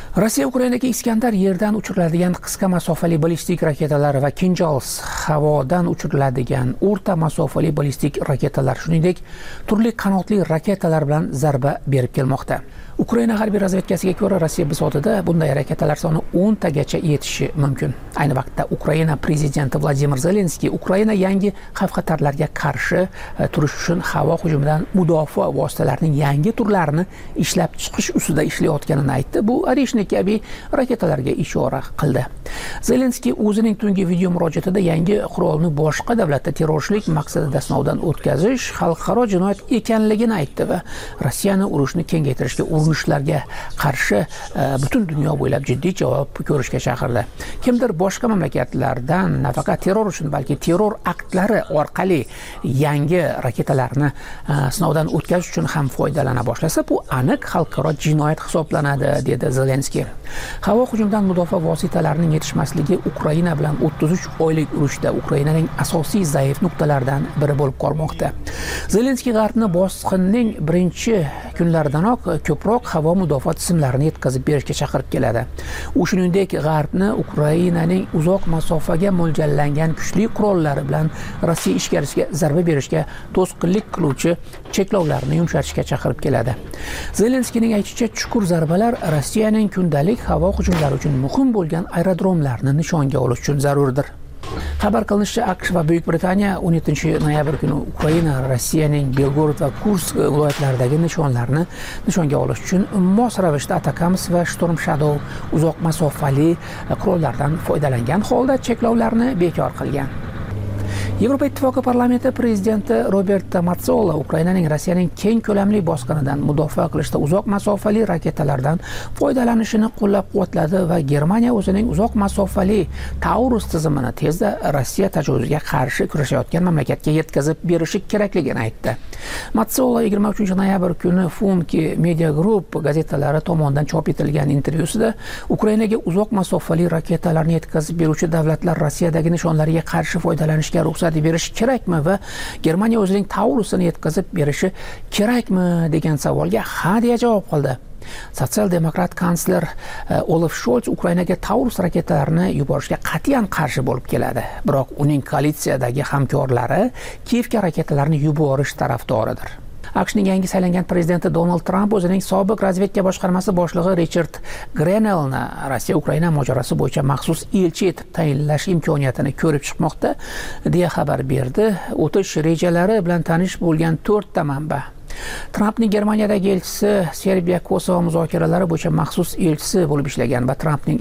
Rossiya Ukrainaga Iskandar yerdan uchiriladigan qisqa masofali ballistik raketalar va Kinjals havodan uchiriladigan o'rta masofali ballistik raketalar, shuningdek turli qanotli raketalar bilan zarba berib kelmoqda. Ukraina harbiy razvedkasiga ko'ra, Rossiya bisotida bunday raketalar soni 10 tagacha yetishi mumkin. Ayni vaqtda Ukraina prezidenti Vladimir Zelenskiy Ukraina yangi xavf-xatarlarga qarshi turish uchun havo hujumidan mudofaa vositalarining yangi turlarini ishlab chiqish ustida ishlayotganini aytdi. Bu Arishnik kabi raketalarga ishora qildi. Zelenskiy o'zining tungi video murojaatida yangi qurolni boshqa davlatda terrorchilik maqsadida sinovdan o'tkazish xalqaro jinoyat ekanligini aytdi va Rossiyani urushni kengaytirishga urinishlarga qarshi butun dunyo bo'ylab jiddiy javob ko'rishga chaqirdi. Kimdir boshqa mamlakatlardan nafaqat terror uchun, balki terror aktlari orqali yangi raketalarni sinovdan o'tkazish uchun ham foydalana boshlasa, bu aniq xalqaro jinoyat hisoblanadi, dedi Zelenskiy. Havo hujumidan mudofaa vositalarining yetishmasligi Ukraina bilan 33 oylik urushda Ukrainaning asosiy zaif nuqtalaridan biri bo'lib qolmoqda. Zelenskiy G'arbni bosqinning birinchi kunlaridanoq ko'proq havo mudofaa tizimlarini yetkazib berishga chaqirib keladi. U shuningdek G'arbni Ukrainaning uzoq masofaga mo'ljallangan kuchli qurollari bilan Rossiya ichkarisiga zarba berishga to'sqinlik qiluvchi cheklovlarni yumshatishga chaqirib keladi. Zelenskiyning aytishicha, chuqur zarbalar Rossiyaning kundalik havo hujumlari uchun muhim bo'lgan aerodromlarni nishonga olish uchun zarurdir. Xabar qilinishicha, AQSh va Buyuk Britaniya 17 noyabr kuni Ukraina Rossiyaning Belgorod va Kursk viloyatlaridagi nishonlarni nishonga olish uchun mos ravishda Atakams va Storm Shadow uzoq masofali qurollardan foydalangan holda cheklovlarni bekor qilgan. Yevropa Ittifoqi parlamenti prezidenti Roberto Metsola Ukrainaning Rossiyaning keng ko'lamli bosqinidan mudofaa qilishda uzoq masofali raketalardan foydalanishini qo'llab-quvvatladi va Germaniya o'zining uzoq masofali Taurus tizimini tezda Rossiya tajovuziga qarshi kurashayotgan mamlakatga yetkazib berishi kerakligini aytdi. Metsola 23 noyabr kuni Funki Media Group gazetalari tomonidan chop etilgan intervyusida Ukrainaga uzoq masofali raketalarni yetkazib beruvchi davlatlar Rossiyadagi nishonlariga qarshi foydalanishga ruxsat berish kerakmi va Germaniya o'zining Taurusini yetkazib berishi kerakmi degan savolga ha deya javob qildi. Sotsial-demokrat kansler Olaf Scholz Ukrainaga Taurus raketalarini yuborishga qat'iyan qarshi bo'lib keladi. Biroq uning koalitsiyadagi hamkorlari Kiyevga raketalarni yuborish tarafdoridir. AQShning yangi saylangan prezidenti Donald Trump o'zining sobiq razvedka boshqarmasi boshlig'i Richard Grenellni Rossiya Ukraina mojarosi bo'yicha maxsus elchi etib tayinlash imkoniyatini ko'rib chiqmoqda, deya xabar berdi. O'tish rejalari bilan tanish bo'lgan 4 ta manba. Trumpning Germaniyadagi elchisi Serbiya Kosovo muzokaralari bo'yicha maxsus elchisi bo'lib ishlagan va Trumpning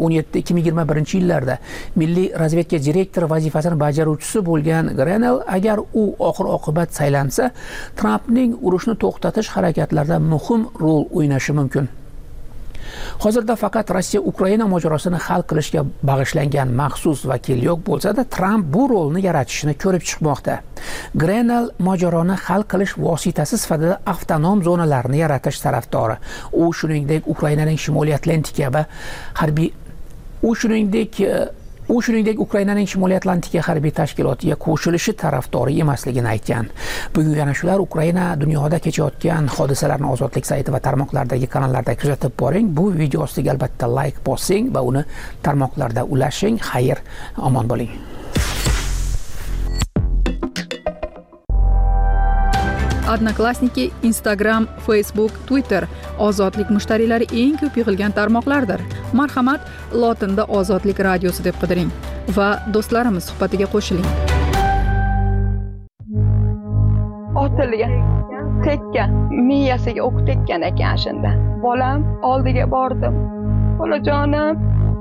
2017-2021 yillarda milliy razvedka direktori vazifasini bajaruvchisi bo'lgan Grenell agar u oxir-oqibat saylansa, Trumpning urushni to'xtatish harakatlarida muhim rol o'ynashi mumkin. Hozirda faqat Rossiya Ukraina mojarosini hal qilishga bag'ishlangan maxsus vakil yo'q bo'lsa-da, Trump bu rolni yaratishini ko'rib chiqmoqda. Grenell mojaroni hal qilish vositasi sifatida avtonom zonalarni yaratish tarafdori. U shuningdek Ukrainaning Shimoliy Atlantika va harbiy Ukrainaning Shimoliy Atlantika harbiy tashkilotiga qo'shilishi tarafdori emasligini aytgan. Bugun yana shular Ukraina dunyoda kechayotgan hodisalarni Ozodlik sayti va tarmoqlardagi kanallarda kuzatib boring. Bu video ostiga albatta like bosing va uni tarmoqlarda ulashing. Xayr, omon bo'ling. Odnoklassniki, Instagram, Facebook, Twitter ozodlik mushtariylari eng ko'p yig'ilgan tarmoqlardir. Marhamat, lotinda Ozodlik radiosi deb qidiring va do'stlarimiz suhbatiga qo'shiling. Otilgan, tekkan, miyasiga o'q tekkan ekan shunda. Bolam oldiga bordim. Bolajonim,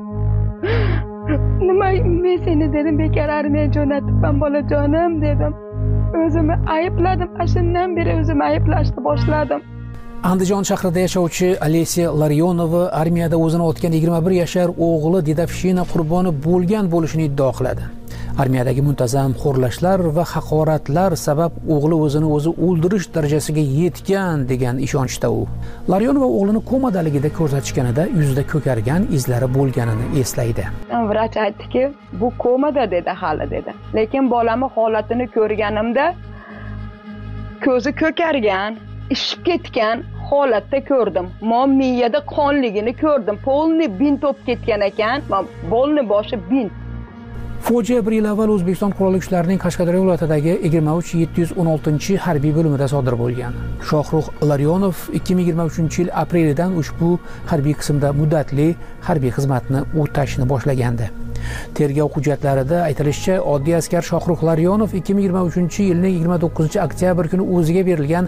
nima men seni dedim, bekor armiyaga jo'natibman bolajonim dedim. O'zimni aybladim, shundan beri o'zimni ayblashni boshladim. Andijon shahrida yashovchi Alesiya Laryonova armiyada o'zini otgan 21 yashar o'g'li dedovshina qurboni bo'lgan bo'lishini iddao qiladi. Armiyadagi muntazam xo'rlashlar va haqoratlar sabab o'g'li o'zini o'zi o'ldirish darajasiga yetgan degan ishonchda u. Laryonova o'g'lini komadaligida ko'rsatishganida yuzida ko'kargan izlari bo'lganini eslaydi. Vrach aytdiki, bu komada dedi, hali dedi. Lekin bolamning holatini ko'rganimda ko'zi ko'kargan, ishib ketgan, holatda ko'rdim. Men miyada qonligini ko'rdim. Polni bint bo'lib ketgan ekan. Bolni boshi bint. Fojia 1 yil avval O'zbekiston qurolli kuchlarining Qashqadaryo viloyatidagi 23716 harbiy bo'limida sodir bo'lgan. Shohrux Larionov 2023-yil aprelidan ushbu harbiy qismda muddatli harbiy xizmatni o'tashni boshlagandi. Tergov hujjatlarida aytilishicha, oddiy askar Shohrux Larionov 2023-yilning 29-oktyabr kuni o'ziga berilgan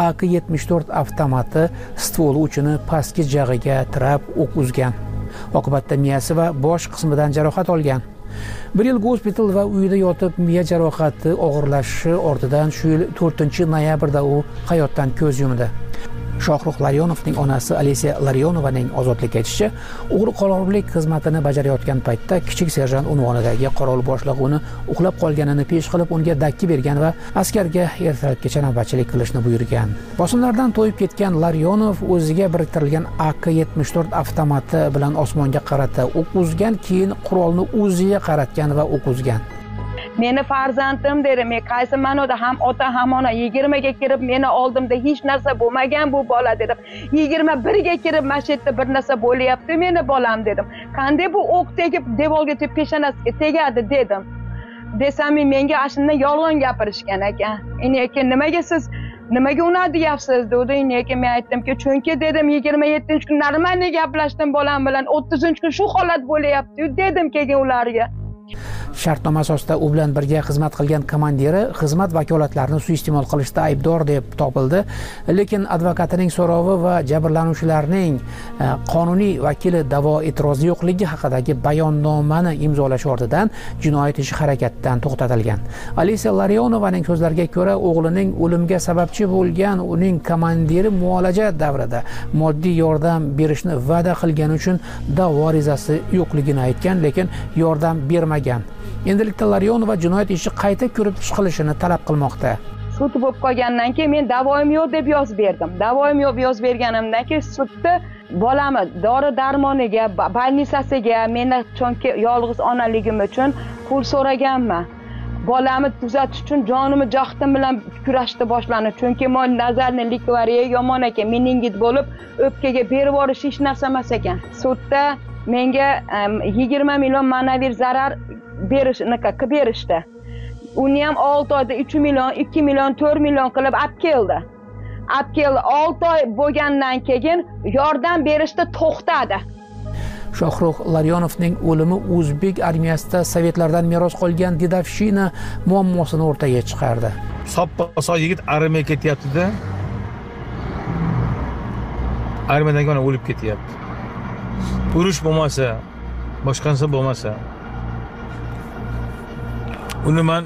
AK-74 avtomati stvoli uchini pastki jag'iga tirab o'q uzgan. Oqibatda miyasi va bosh qismidan jarohat olgan. 1 yil gospital va uyida yotib miya jarohati og'irlashishi ortidan shu yil 4-noyabrda u hayotdan ko'z yumdi. Shohrux Larionovning onasi Alesiya Larionovaning ozodlikka aytishicha, o'g'ri qolorlik xizmatini bajarayotgan paytda kichik serjant unvonidagi qorovul boshlig'i uni uxlab qolganini pesh qilib, unga dakki bergan va askarga ertalabgacha navbatchilik qilishni buyurgan. Bosimlardan to'yib ketgan Larionov o'ziga biriktirilgan AK-74 avtomati bilan osmonga qarata o'q uzgan, keyin qurolni o'ziga qaratgan va o'q uzgan. Meni farzandim dedi, men qaysi ma'noda ham ota ham ona 20 ga kirib meni oldimda hech narsa bo'lmagan bu bola dedim. 21 ga kirib masjidda bir narsa bo'lyapti meni bolam dedim. Qanday bu o'q tegib devorga peshonasiga tegadi dedim. Desam menga ashundan yolg'on gapirishgan ekan. Lekin nimaga uni deyapsiz dedi. Lekin men aytdimki, chunki dedim 27-kun normalniy gaplashdim bolam bilan, 30-kun shu holat bo'lyapti dedim keyin ularga. Shartnoma asosida u bilan birga xizmat qilgan komandiri xizmat vakolatlarini suiiste'mol qilishda aybdor deb topildi, lekin advokatining so'rovi va jabrlanuvchilarning qonuniy vakili da'vo e'tirozi yo'qligi haqidagi bayonnomani imzolash ortidan jinoyat ishi harakatdan to'xtatilgan. Alesiya Larionovaning so'zlariga ko'ra, o'g'lining o'limiga sababchi bo'lgan uning komandiri muolaja davrida moddiy yordam berishni va'da qilgani uchun da'vo arizasi yo'qligini aytgan, lekin yordam bermagan. Endilikda Larionova jinoyat ishi qayta ko'rib chiqilishini talab qilmoqda. Sud bo'lib qolgandan keyin men da'voim yo'q deb yozib berdim. Da'voim yo'q yozib berganimdan keyin sudda bolamni dori-darmoniga, больницasiga, meni chunki yolg'iz onaligim uchun pul so'raganman. Bolamni tuzatish uchun jonimni jahdim bilan kurashdi boshlandi. Chunki men nazarni likvariya yomon ekan, meningit bo'lib o'pkaga berib yuborish hech narsa emas ekan. Sudda menga 20 million ma'naviy zarar berishdi. Uni ham 6 oyda 3 million, 2 million, 4 million qilib olib keldi. 6 oy bo'lgandan keyin yordam berishni to'xtadi. Shohrux Larionovning o'limi o'zbek armiyasida sovetlardan meros qolgan dedovshina muammosini o'rtaga chiqardi. Soppa yigit armiyaga ketyapti-da. Armiyadan keyin o'lib ketyapti. Urush bo'lmasa, boshqansa bo'lmasa, uni men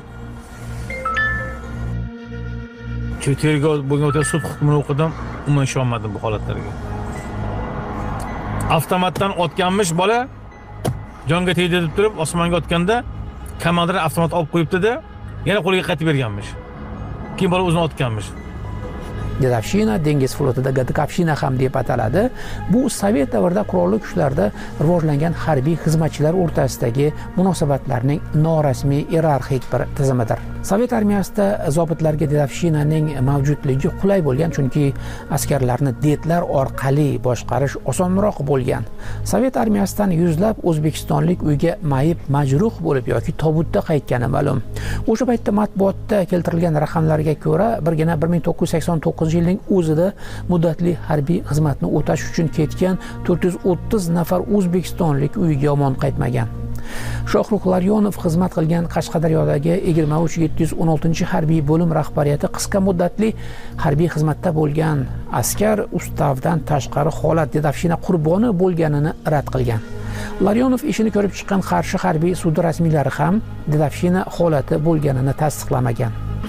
tergov bo'lgan o'ta sud hukmini o'qidim, umuman ishonmadim bu holatlarga. Avtomatdan otganmish bola, jonga tegdi deb turib osmonga otganda komandir avtomat olib qo'yibdi-da, yana qo'liga qaytib berganmish. Keyin bola o'zini otganmish. Dedovshina dengiz flotida Gadkapshina ham deb ataladi. Bu sovet davrida qurolli kuchlarda rivojlangan harbiy xizmatchilar o'rtasidagi munosabatlarning norasmiy iyerarxik bir tizimidir. Sovet armiyasida zobitlarga dedovshinaning mavjudligi qulay bo'lgan, chunki askarlarni detlar orqali boshqarish osonroq bo'lgan. Sovet armiyasidan yuzlab o'zbekistonlik uyga mayib, majruh bo'lib yoki tobutda qaytgani ma'lum. O'sha paytda matbuotda keltirilgan raqamlarga ko'ra, birgina 1989-yilning o'zida muddatli harbiy xizmatni o'tash uchun ketgan 430 nafar o'zbekistonlik uyiga omon qaytmagan. Shohrux Larionov xizmat qilgan Qashqadaryodagi 23716 harbiy bo'lim rahbariyati qisqa muddatli harbiy xizmatda bo'lgan askar ustavdan tashqari holat dedovshina qurboni bo'lganini rad qilgan. Larionov ishini ko'rib chiqqan Qarshi harbiy sudi rasmiylari ham dedovshina holati bo'lganini tasdiqlamagan.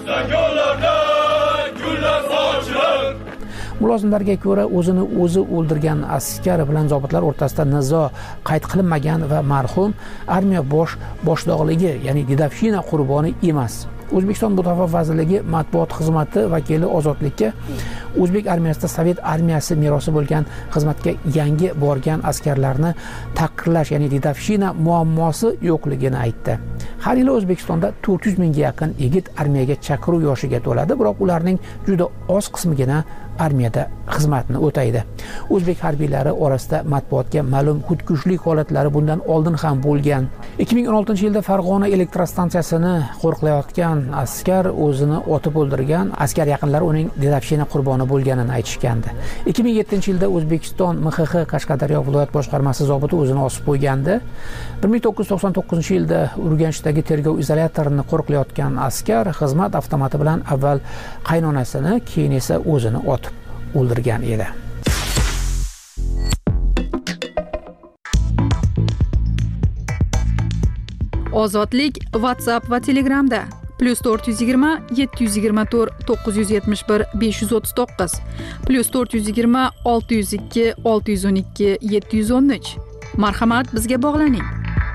Mulozimlarga ko'ra, o'zini o'zi o'ldirgan askar bilan zobitlar o'rtasida nizo qayd qilinmagan va marhum armiya boshlig'ligi, ya'ni dedovshina qurboni emas. O'zbekiston Mudofaa vazirligi matbuot xizmati vakili ozodlikka o'zbek armiyasida sovet armiyasi merosi bo'lgan xizmatga yangi borgan askarlarni taqdirlash, ya'ni dedovshina muammosi yo'qligini aytdi. Har yili O'zbekistonda 400 mingga yaqin yigit armiyaga chaqiruv yoshiga to'ladi, biroq ularning juda oz qismigina armiyada xizmatni o'taydi. O'zbek harbiylari orasida matbuotga ma'lum xudkushlik holatlari bundan oldin ham bo'lgan. 2016-yilda Farg'ona elektrostansiyasini qo'riqlayotgan askar o'zini otib o'ldirgan, askar yaqinlari uning dedovshina qurboni bo'lganini aytishgandi. 2007-yilda O'zbekiston MXX Qashqadaryo viloyat boshqarmasi zobiti o'zini osib qo'ygandi. 1999-yilda Urganchdagi tergov izolyatorini qo'riqlayotgan askar xizmat avtomati bilan avval qaynonasini, keyin esa o'zini otib o'ldirgan edi. Ozodlik WhatsApp va Telegramda +420 724 971 539 +420 602 612 713. Marhamat, bizga bog'laning.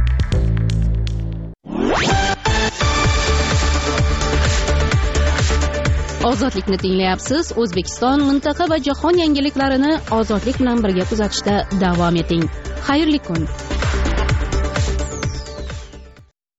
Ozodlikni tinglayapsiz. O'zbekiston, mintaqa va jahon yangiliklarini ozodlik bilan birga kuzatishda davom eting. Xayrli kun.